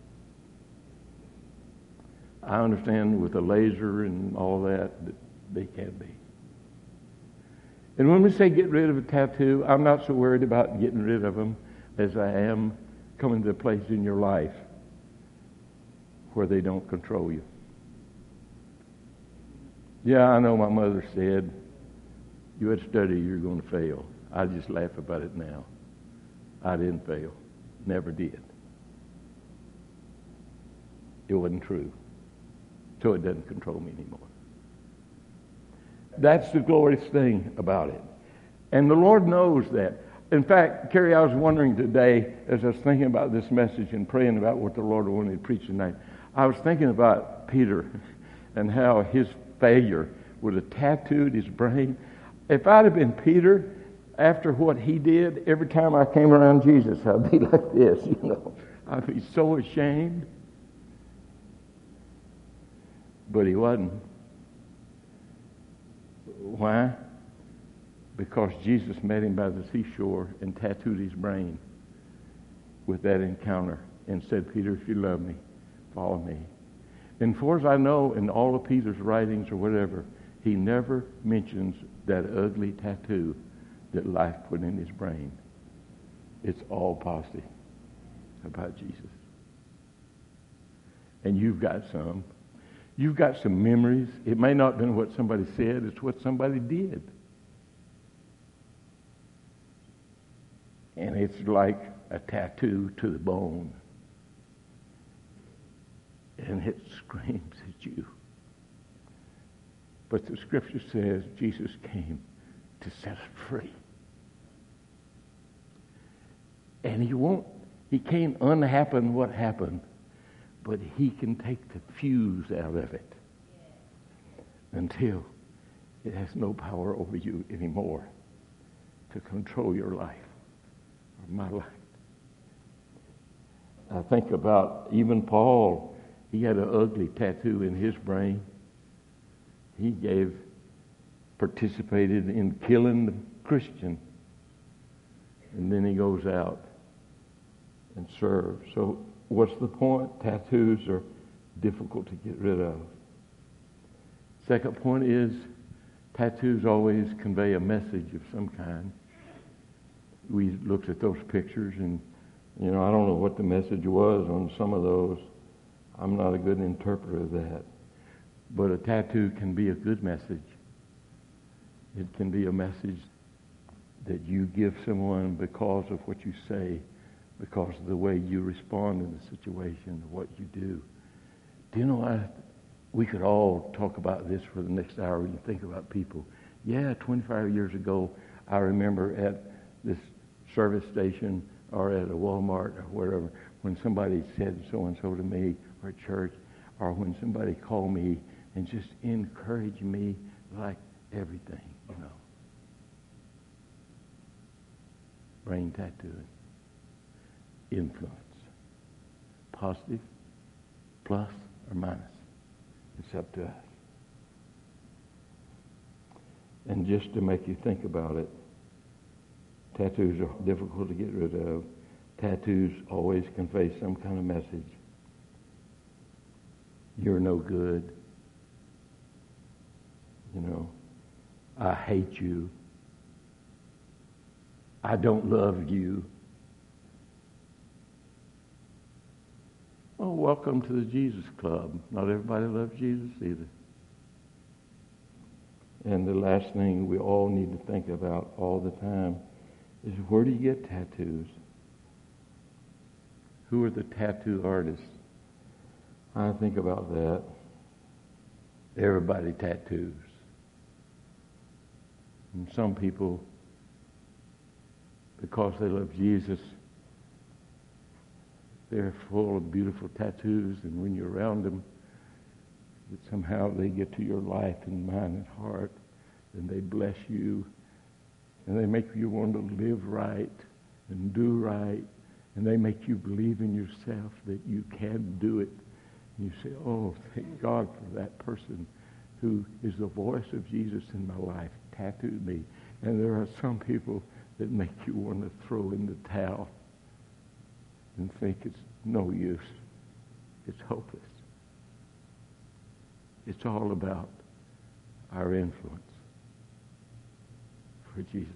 I understand with a laser and all that they can be. And when we say get rid of a tattoo, I'm not so worried about getting rid of them as I am coming to a place in your life where they don't control you. Yeah, I know my mother said, you had to study, you're going to fail. I just laugh about it now. I didn't fail. Never did. It wasn't true. So it doesn't control me anymore. That's the glorious thing about it. And the Lord knows that. In fact, Carrie, I was wondering today, as I was thinking about this message and praying about what the Lord wanted me to preach tonight, I was thinking about Peter and how his failure would have tattooed his brain. If I'd have been Peter, after what he did, every time I came around Jesus, I'd be like this, you know. I'd be so ashamed. But he wasn't. Why? Because Jesus met him by the seashore and tattooed his brain with that encounter and said, Peter, if you love me, follow me. And far as I know, in all of Peter's writings or whatever, he never mentions that ugly tattoo that life put in his brain. It's all positive about Jesus. And you've got some. You've got some memories. It may not have been what somebody said, it's what somebody did. And it's like a tattoo to the bone. And it screams at you. But the scripture says Jesus came to set us free. And he can't unhappen what happened, but he can take the fuse out of it until it has no power over you anymore to control your life or my life. I think about even Paul. He had an ugly tattoo in his brain. He participated in killing the Christian. And then he goes out and serves. So what's the point? Tattoos are difficult to get rid of. Second point is tattoos always convey a message of some kind. We looked at those pictures and, I don't know what the message was on some of those. I'm not a good interpreter of that. But a tattoo can be a good message. It can be a message that you give someone because of what you say, because of the way you respond in the situation, what you do. Do you know, we could all talk about this for the next hour and think about people. Yeah, 25 years ago, I remember at this service station or at a Walmart or wherever, when somebody said so-and-so to me, or at church, or when somebody called me and just encouraged me like everything, Brain tattooing. Influence. Positive, plus, or minus. It's up to us. And just to make you think about it, tattoos are difficult to get rid of. Tattoos always convey some kind of message. You're no good. I hate you. I don't love you. Oh, welcome to the Jesus Club. Not everybody loves Jesus either. And the last thing we all need to think about all the time is, where do you get tattoos? Who are the tattoo artists? I think about that. Everybody tattoos. And some people, because they love Jesus, they're full of beautiful tattoos, and when you're around them, that somehow they get to your life and mind and heart, and they bless you, and they make you want to live right and do right, and they make you believe in yourself that you can do it. And you say, oh, thank God for that person who is the voice of Jesus in my life, tattooed me. And there are some people that make you want to throw in the towel and think it's no use. It's hopeless. It's all about our influence for Jesus.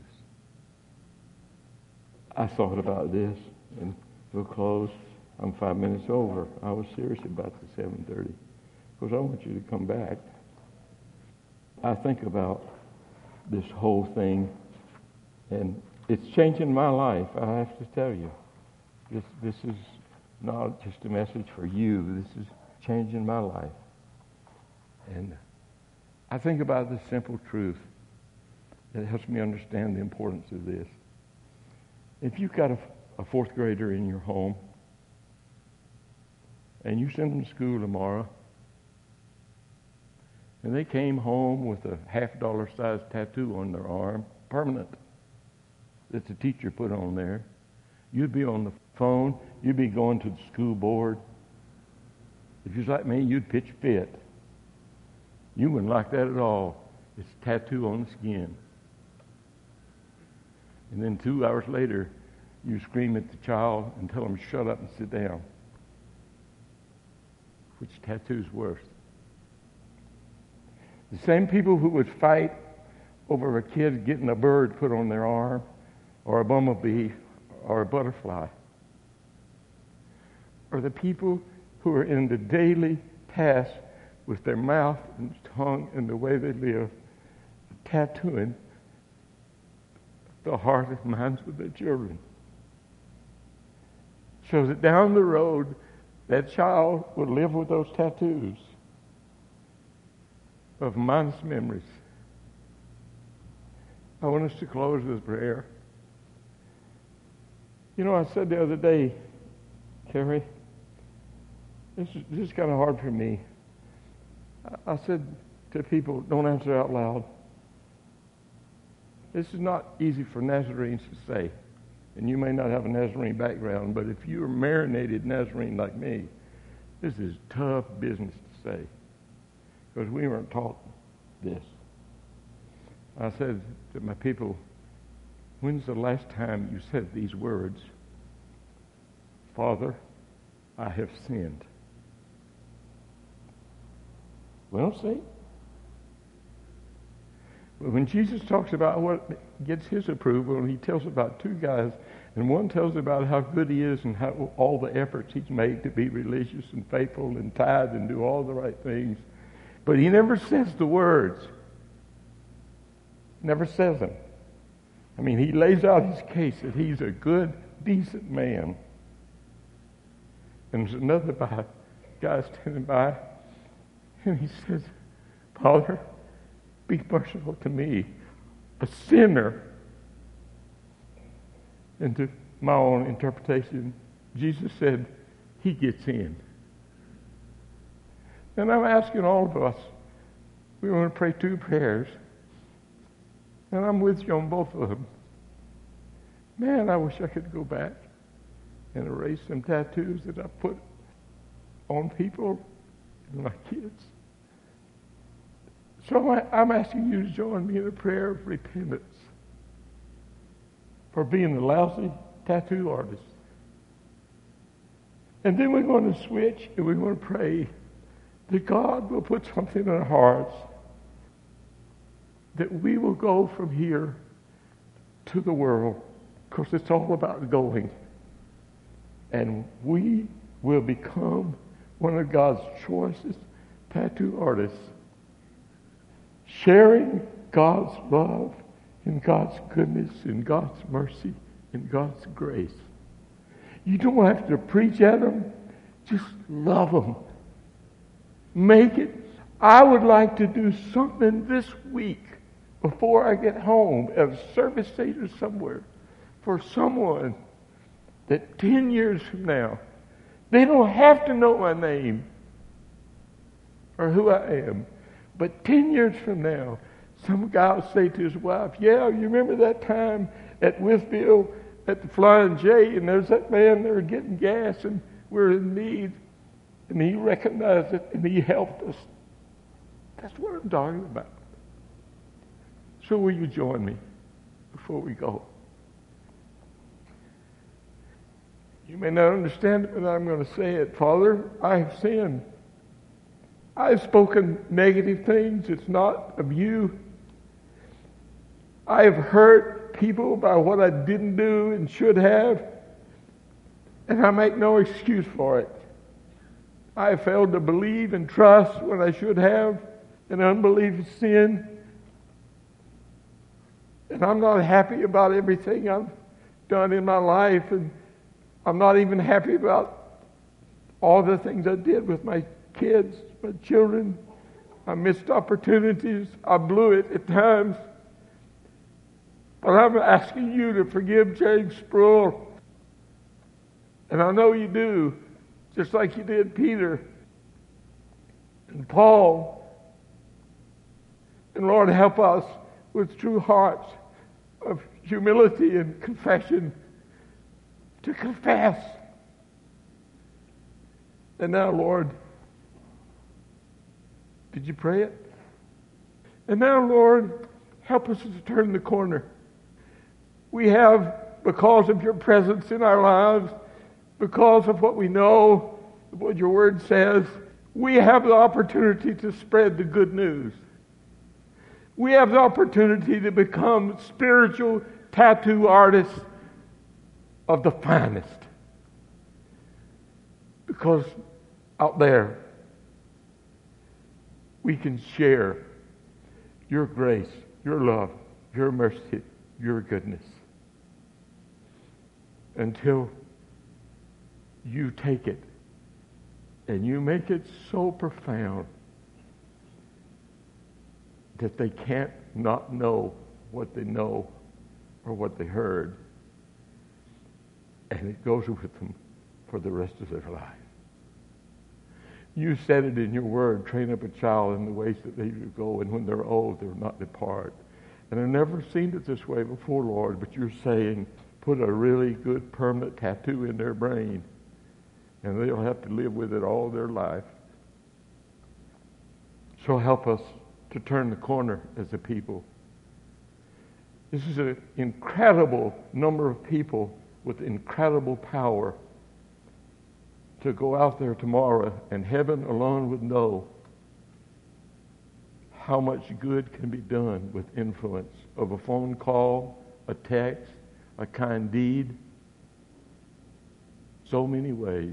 I thought about this, and we'll close. I'm 5 minutes over. I was serious about the 7:30 because I want you to come back. I think about this whole thing, and it's changing my life, I have to tell you. This is not just a message for you. This is changing my life. And I think about this simple truth that helps me understand the importance of this. If you've got a fourth grader in your home, and you send them to school tomorrow, and they came home with a $50 size tattoo on their arm, permanent, that the teacher put on there, you'd be on the phone, you'd be going to the school board. If you're like me, you'd pitch a fit. You wouldn't like that at all. It's a tattoo on the skin. And then 2 hours later, you scream at the child and tell them to shut up and sit down. Which tattoo's worse? The same people who would fight over a kid getting a bird put on their arm, or a bumblebee, or a butterfly, are the people who are in the daily task with their mouth and tongue and the way they live, tattooing the heart and minds of their children. So that down the road, that child will live with those tattoos of mindless memories. I want us to close with prayer. You know, I said the other day, Carrie, this is kind of hard for me. I said to people, don't answer out loud. This is not easy for Nazarenes to say. And you may not have a Nazarene background, but if you're a marinated Nazarene like me, this is tough business to say, because we weren't taught this. I said to my people, when's the last time you said these words? Father, I have sinned. We don't say. But when Jesus talks about what gets his approval, he tells about two guys, and one tells about how good he is and how all the efforts he's made to be religious and faithful and tithe and do all the right things. But he never says the words. Never says them. I mean, he lays out his case that he's a good, decent man. And there's another guy standing by, and he says, Father, be merciful to me, a sinner. And to my own interpretation, Jesus said, he gets in. And I'm asking all of us, we want to pray two prayers. And I'm with you on both of them. Man, I wish I could go back and erase some tattoos that I put on people and my kids. So I'm asking you to join me in a prayer of repentance for being a lousy tattoo artist. And then we're going to switch and we're going to pray that God will put something in our hearts that we will go from here to the world, because it's all about going. And we will become one of God's choicest tattoo artists, sharing God's love and God's goodness and God's mercy and God's grace. You don't have to preach at them. Just love them. Make it. I would like to do something this week before I get home at a service station somewhere for someone that 10 years from now, they don't have to know my name or who I am. But 10 years from now, some guy will say to his wife, yeah, you remember that time at Withville at the Flying J, and there's that man there getting gas, and we're in need, and he recognized it, and he helped us. That's what I'm talking about. So will you join me before we go? You may not understand it, but I'm going to say it. Father, I have sinned. I have spoken negative things. It's not of you. I have hurt people by what I didn't do and should have, and I make no excuse for it. I have failed to believe and trust when I should have, and unbelief is sin. And I'm not happy about everything I've done in my life, and I'm not even happy about all the things I did with my kids, my children. I missed opportunities. I blew it at times. But I'm asking you to forgive James Sproul. And I know you do, just like you did Peter and Paul. And Lord, help us with true hearts of humility and confession to confess. And now, Lord, did you pray it? And now, Lord, help us to turn the corner. We have, because of your presence in our lives, because of what we know, what your word says, we have the opportunity to spread the good news. We have the opportunity to become spiritual tattoo artists of the finest. Because out there, we can share your grace, your love, your mercy, your goodness. Until you take it and you make it so profound that they can't not know what they know or what they heard. And it goes with them for the rest of their life. You said it in your word, train up a child in the ways that they should go, and when they're old, they'll not depart. And I've never seen it this way before, Lord, but you're saying, put a really good permanent tattoo in their brain, and they'll have to live with it all their life. So help us to turn the corner as a people. This is an incredible number of people with incredible power to go out there tomorrow, and heaven alone would know how much good can be done with influence of a phone call, a text, a kind deed. So many ways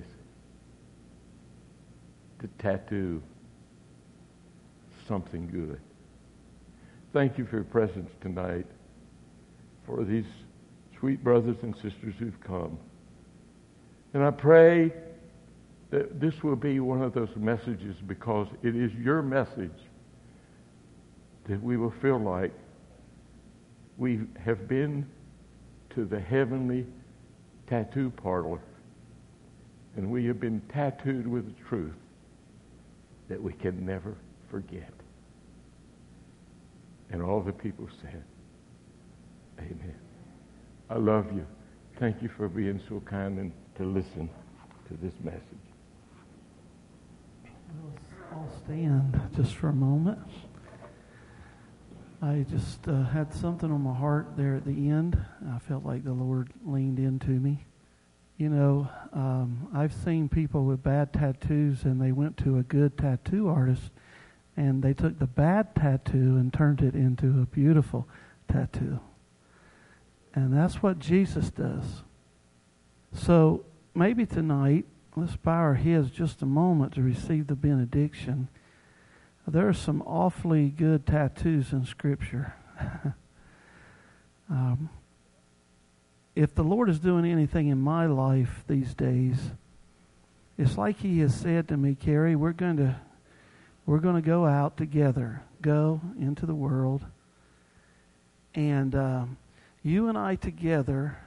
to tattoo something good. Thank you for your presence tonight, for these sweet brothers and sisters who've come. And I pray that this will be one of those messages, because it is your message, that we will feel like we have been to the heavenly tattoo parlor, and we have been tattooed with the truth that we can never forget. And all the people said, amen. I love you. Thank you for being so kind and to listen to this message. I'll stand just for a moment. I just had something on my heart there at the end. I felt like the Lord leaned into me. You know, I've seen people with bad tattoos, and they went to a good tattoo artist, And they took the bad tattoo and turned it into a beautiful tattoo. And that's what Jesus does. So maybe tonight, let's bow our heads just a moment to receive the benediction. There are some awfully good tattoos in Scripture. If the Lord is doing anything in my life these days, it's like He has said to me, Carrie, we're going to go out together, go into the world, and you and I together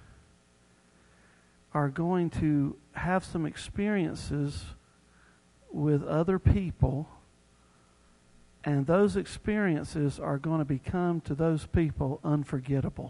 are going to have some experiences with other people, and those experiences are going to become to those people unforgettable.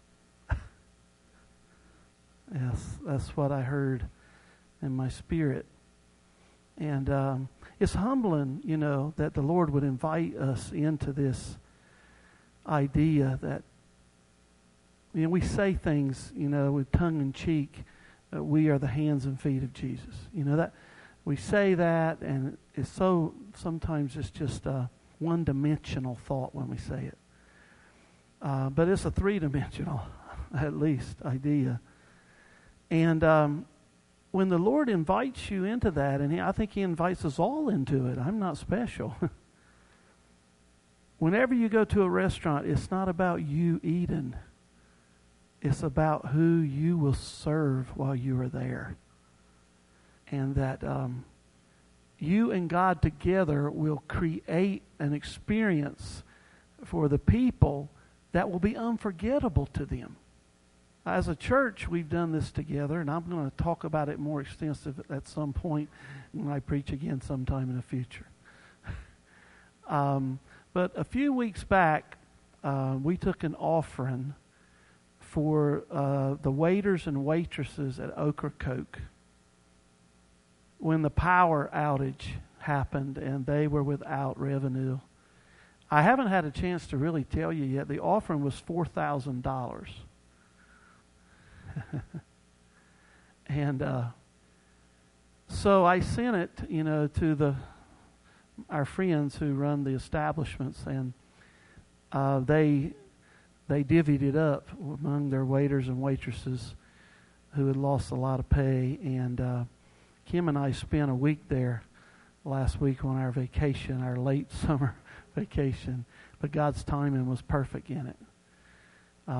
Yes, that's what I heard in my spirit. And it's humbling, that the Lord would invite us into this idea that, we say things, with tongue in cheek, we are the hands and feet of Jesus. That we say that, and it's so, sometimes it's just a one-dimensional thought when we say it. But it's a three-dimensional, at least, idea. And when the Lord invites you into that, and I think He invites us all into it. I'm not special. Whenever you go to a restaurant, it's not about you eating. It's about who you will serve while you are there. And that you and God together will create an experience for the people that will be unforgettable to them. As a church, we've done this together, and I'm going to talk about it more extensive at some point when I preach again sometime in the future. But a few weeks back, we took an offering for the waiters and waitresses at Ocracoke when the power outage happened and they were without revenue. I haven't had a chance to really tell you yet. The offering was $4,000. And so I sent it, to our friends who run the establishments, and they divvied it up among their waiters and waitresses who had lost a lot of pay. And Kim and I spent a week there last week on our vacation, our late summer vacation. But God's timing was perfect in it.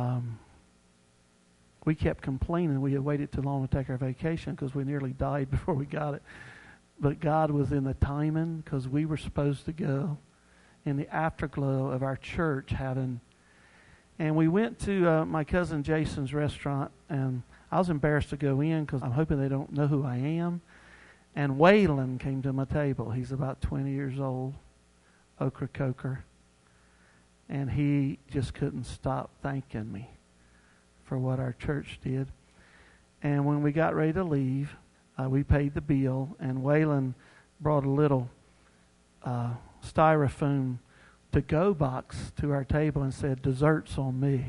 We kept complaining we had waited too long to take our vacation because we nearly died before we got it. But God was in the timing because we were supposed to go in the afterglow of our church having. And we went to my cousin Jason's restaurant, and I was embarrassed to go in because I'm hoping they don't know who I am. And Waylon came to my table. He's about 20 years old, Ocracoker. And he just couldn't stop thanking me for what our church did. And when we got ready to leave, we paid the bill, and Waylon brought a little styrofoam to-go box to our table and said, "Desserts on me."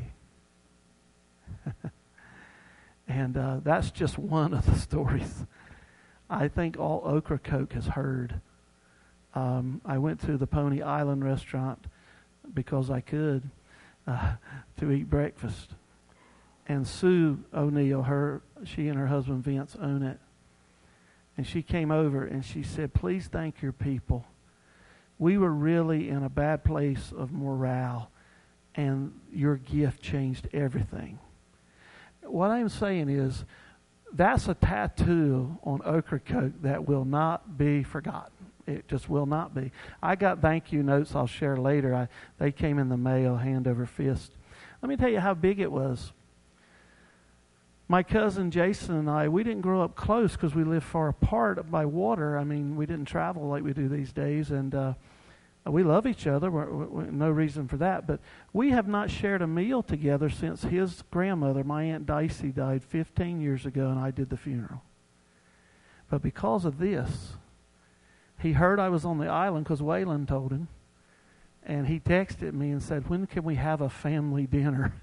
And that's just one of the stories I think all Ocracoke has heard. I went to the Pony Island restaurant because I could to eat breakfast. And Sue O'Neill, she and her husband Vince own it. And she came over and she said, "Please thank your people. We were really in a bad place of morale, and your gift changed everything." What I'm saying is, that's a tattoo on Ocracoke that will not be forgotten. It just will not be. I got thank you notes I'll share later. They came in the mail, hand over fist. Let me tell you how big it was. My cousin Jason and I, we didn't grow up close because we lived far apart by water. I mean, we didn't travel like we do these days, and we love each other. No reason for that. But we have not shared a meal together since his grandmother, my Aunt Dicey, died 15 years ago, and I did the funeral. But because of this, he heard I was on the island because Waylon told him, and he texted me and said, "When can we have a family dinner?"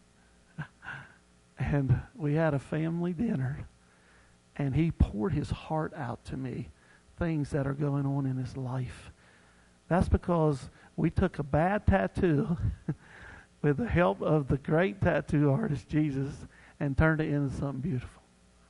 And we had a family dinner, and he poured his heart out to me, things that are going on in his life. That's because we took a bad tattoo with the help of the great tattoo artist, Jesus, and turned it into something beautiful.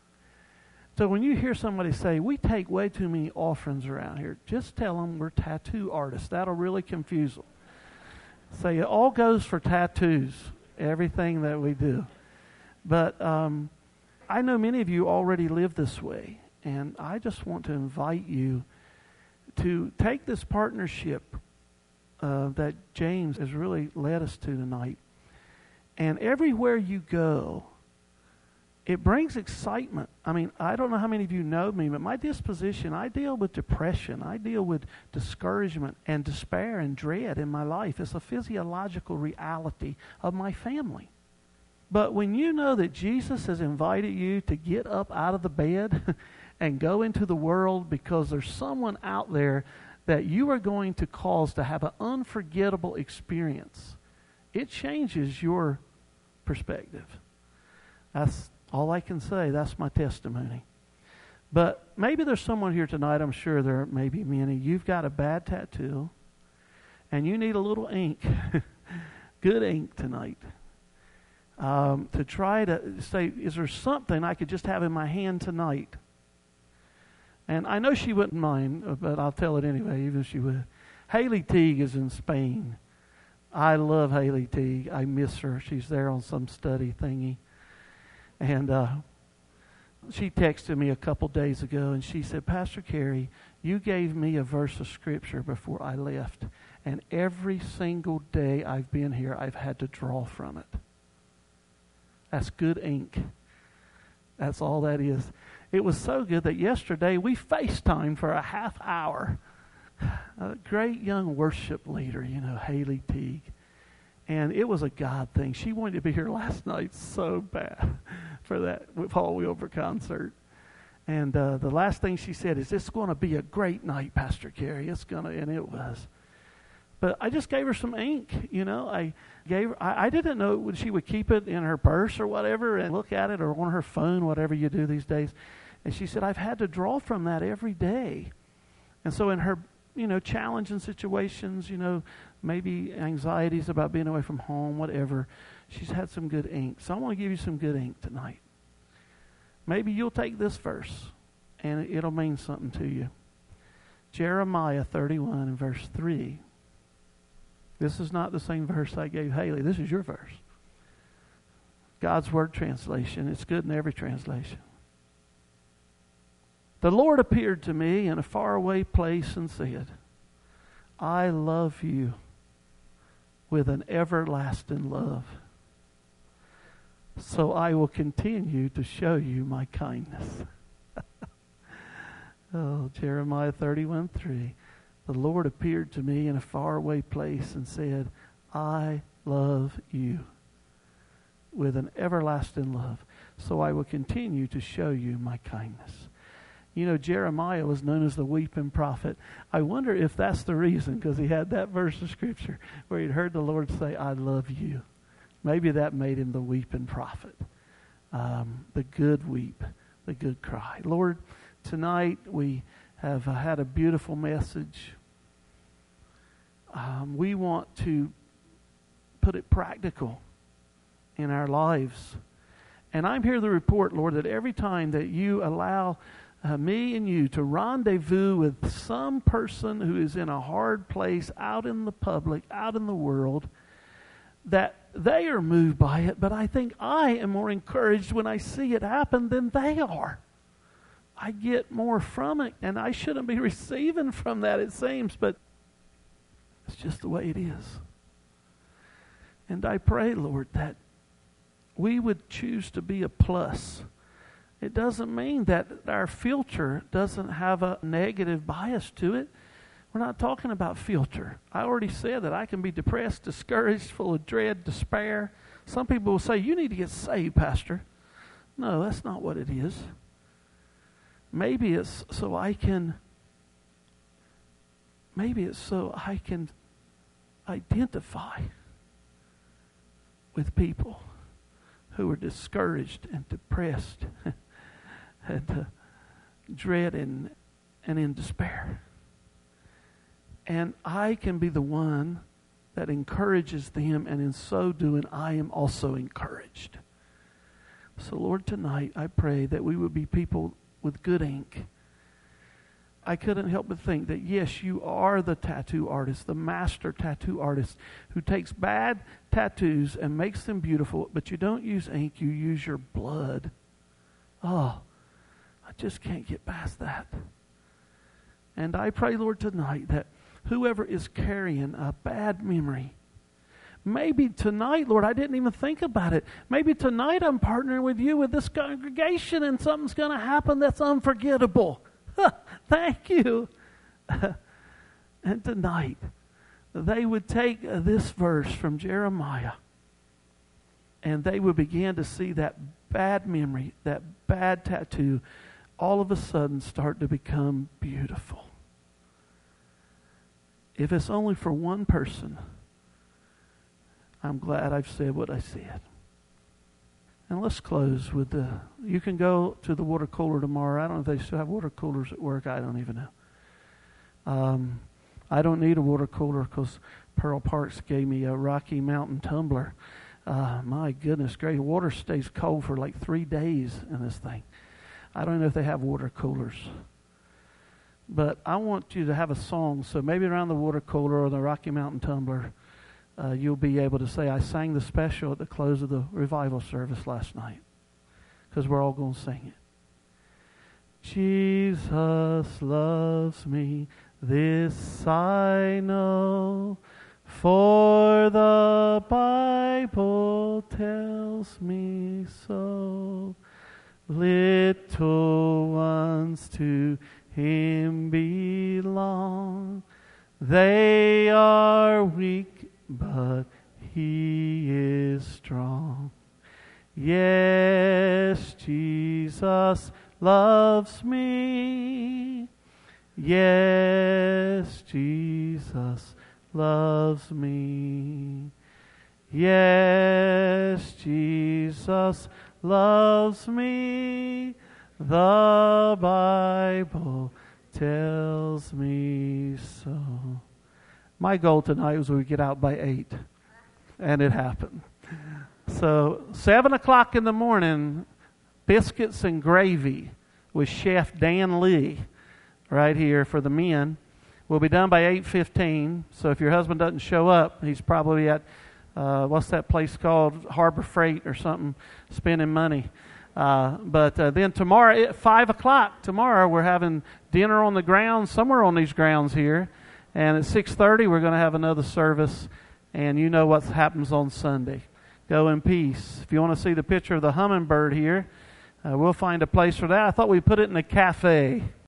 So when you hear somebody say, we take way too many offerings around here, just tell them we're tattoo artists. That'll really confuse them. Say it all goes for tattoos, everything that we do. But I know many of you already live this way, and I just want to invite you to take this partnership that James has really led us to tonight. And everywhere you go, it brings excitement. I mean, I don't know how many of you know me, but my disposition, I deal with depression. I deal with discouragement and despair and dread in my life. It's a physiological reality of my family. But when you know that Jesus has invited you to get up out of the bed and go into the world because there's someone out there that you are going to cause to have an unforgettable experience, it changes your perspective. That's all I can say. That's my testimony. But maybe there's someone here tonight, I'm sure there may be many, you've got a bad tattoo and you need a little ink, good ink tonight, to try to say, is there something I could just have in my hand tonight? And I know she wouldn't mind, but I'll tell it anyway, even if she would. Haley Teague is in Spain. I love Haley Teague. I miss her. She's there on some study thingy. And she texted me a couple days ago, and she said, Pastor Kerry, you gave me a verse of Scripture before I left. And every single day I've been here, I've had to draw from it. That's good ink. That's all that is. It was so good that yesterday we FaceTimed for a half hour. A great young worship leader, Haley Teague. And it was a God thing. She wanted to be here last night so bad for that Paul Wilbur concert. And the last thing she said is, "It's going to be a great night, Pastor Kerry. It's going to," and it was. But I just gave her some ink, I gave her, I didn't know she would keep it in her purse or whatever and look at it, or on her phone, whatever you do these days. And she said, I've had to draw from that every day. And so in her, challenging situations, maybe anxieties about being away from home, whatever, she's had some good ink. So I want to give you some good ink tonight. Maybe you'll take this verse and it'll mean something to you. Jeremiah 31 and verse 3. This is not the same verse I gave Haley. This is your verse. God's Word translation. It's good in every translation. The Lord appeared to me in a faraway place and said, I love you with an everlasting love. So I will continue to show you my kindness. Oh, Jeremiah 31:3. The Lord appeared to me in a faraway place and said, I love you with an everlasting love. So I will continue to show you my kindness. Jeremiah was known as the weeping prophet. I wonder if that's the reason, because he had that verse of Scripture where he'd heard the Lord say, I love you. Maybe that made him the weeping prophet. The good weep, the good cry. Lord, tonight we have had a beautiful message. We want to put it practical in our lives. And I'm here to report, Lord, that every time that you allow me and you to rendezvous with some person who is in a hard place out in the public, out in the world, that they are moved by it, but I think I am more encouraged when I see it happen than they are. I get more from it, and I shouldn't be receiving from that, it seems, but it's just the way it is. And I pray, Lord, that we would choose to be a plus. It doesn't mean that our filter doesn't have a negative bias to it. We're not talking about filter. I already said that I can be depressed, discouraged, full of dread, despair. Some people will say, you need to get saved, Pastor. No, that's not what it is. Maybe it's so I can identify with people who are discouraged and depressed and dread and in despair. And I can be the one that encourages them, and in so doing, I am also encouraged. So, Lord, tonight I pray that we would be people with good ink. I couldn't help but think that, yes, you are the tattoo artist, the master tattoo artist who takes bad tattoos and makes them beautiful, but you don't use ink, you use your blood. Oh, I just can't get past that. And I pray, Lord, tonight that whoever is carrying a bad memory, maybe tonight, Lord, I didn't even think about it. Maybe tonight I'm partnering with you with this congregation and something's going to happen that's unforgettable. Thank you. And tonight, they would take this verse from Jeremiah and they would begin to see that bad memory, that bad tattoo, all of a sudden start to become beautiful. If it's only for one person, I'm glad I've said what I said. And let's close with you can go to the water cooler tomorrow. I don't know if they still have water coolers at work. I don't even know. I don't need a water cooler because Pearl Parks gave me a Rocky Mountain tumbler. My goodness gracious, water stays cold for like 3 days in this thing. I don't know if they have water coolers. But I want you to have a song, so maybe around the water cooler or the Rocky Mountain tumbler, you'll be able to say, I sang the special at the close of the revival service last night. Because we're all going to sing it. Jesus loves me, this I know, for the Bible tells me so. Little ones to Him belong. They are weak, but He is strong. Yes, Jesus loves me. Yes, Jesus loves me. Yes, Jesus loves me. The Bible tells me so. My goal tonight was we get out by 8. And it happened. So 7 o'clock in the morning, biscuits and gravy with Chef Dan Lee right here for the men. We'll be done by 8:15. So if your husband doesn't show up, he's probably at, what's that place called? Harbor Freight or something, spending money. But then tomorrow at 5 o'clock, tomorrow we're having dinner on the grounds, somewhere on these grounds here. And at 6:30 we're going to have another service. And you know what happens on Sunday. Go in peace. If you want to see the picture of the hummingbird here, we'll find a place for that. I thought we'd put it in a cafe.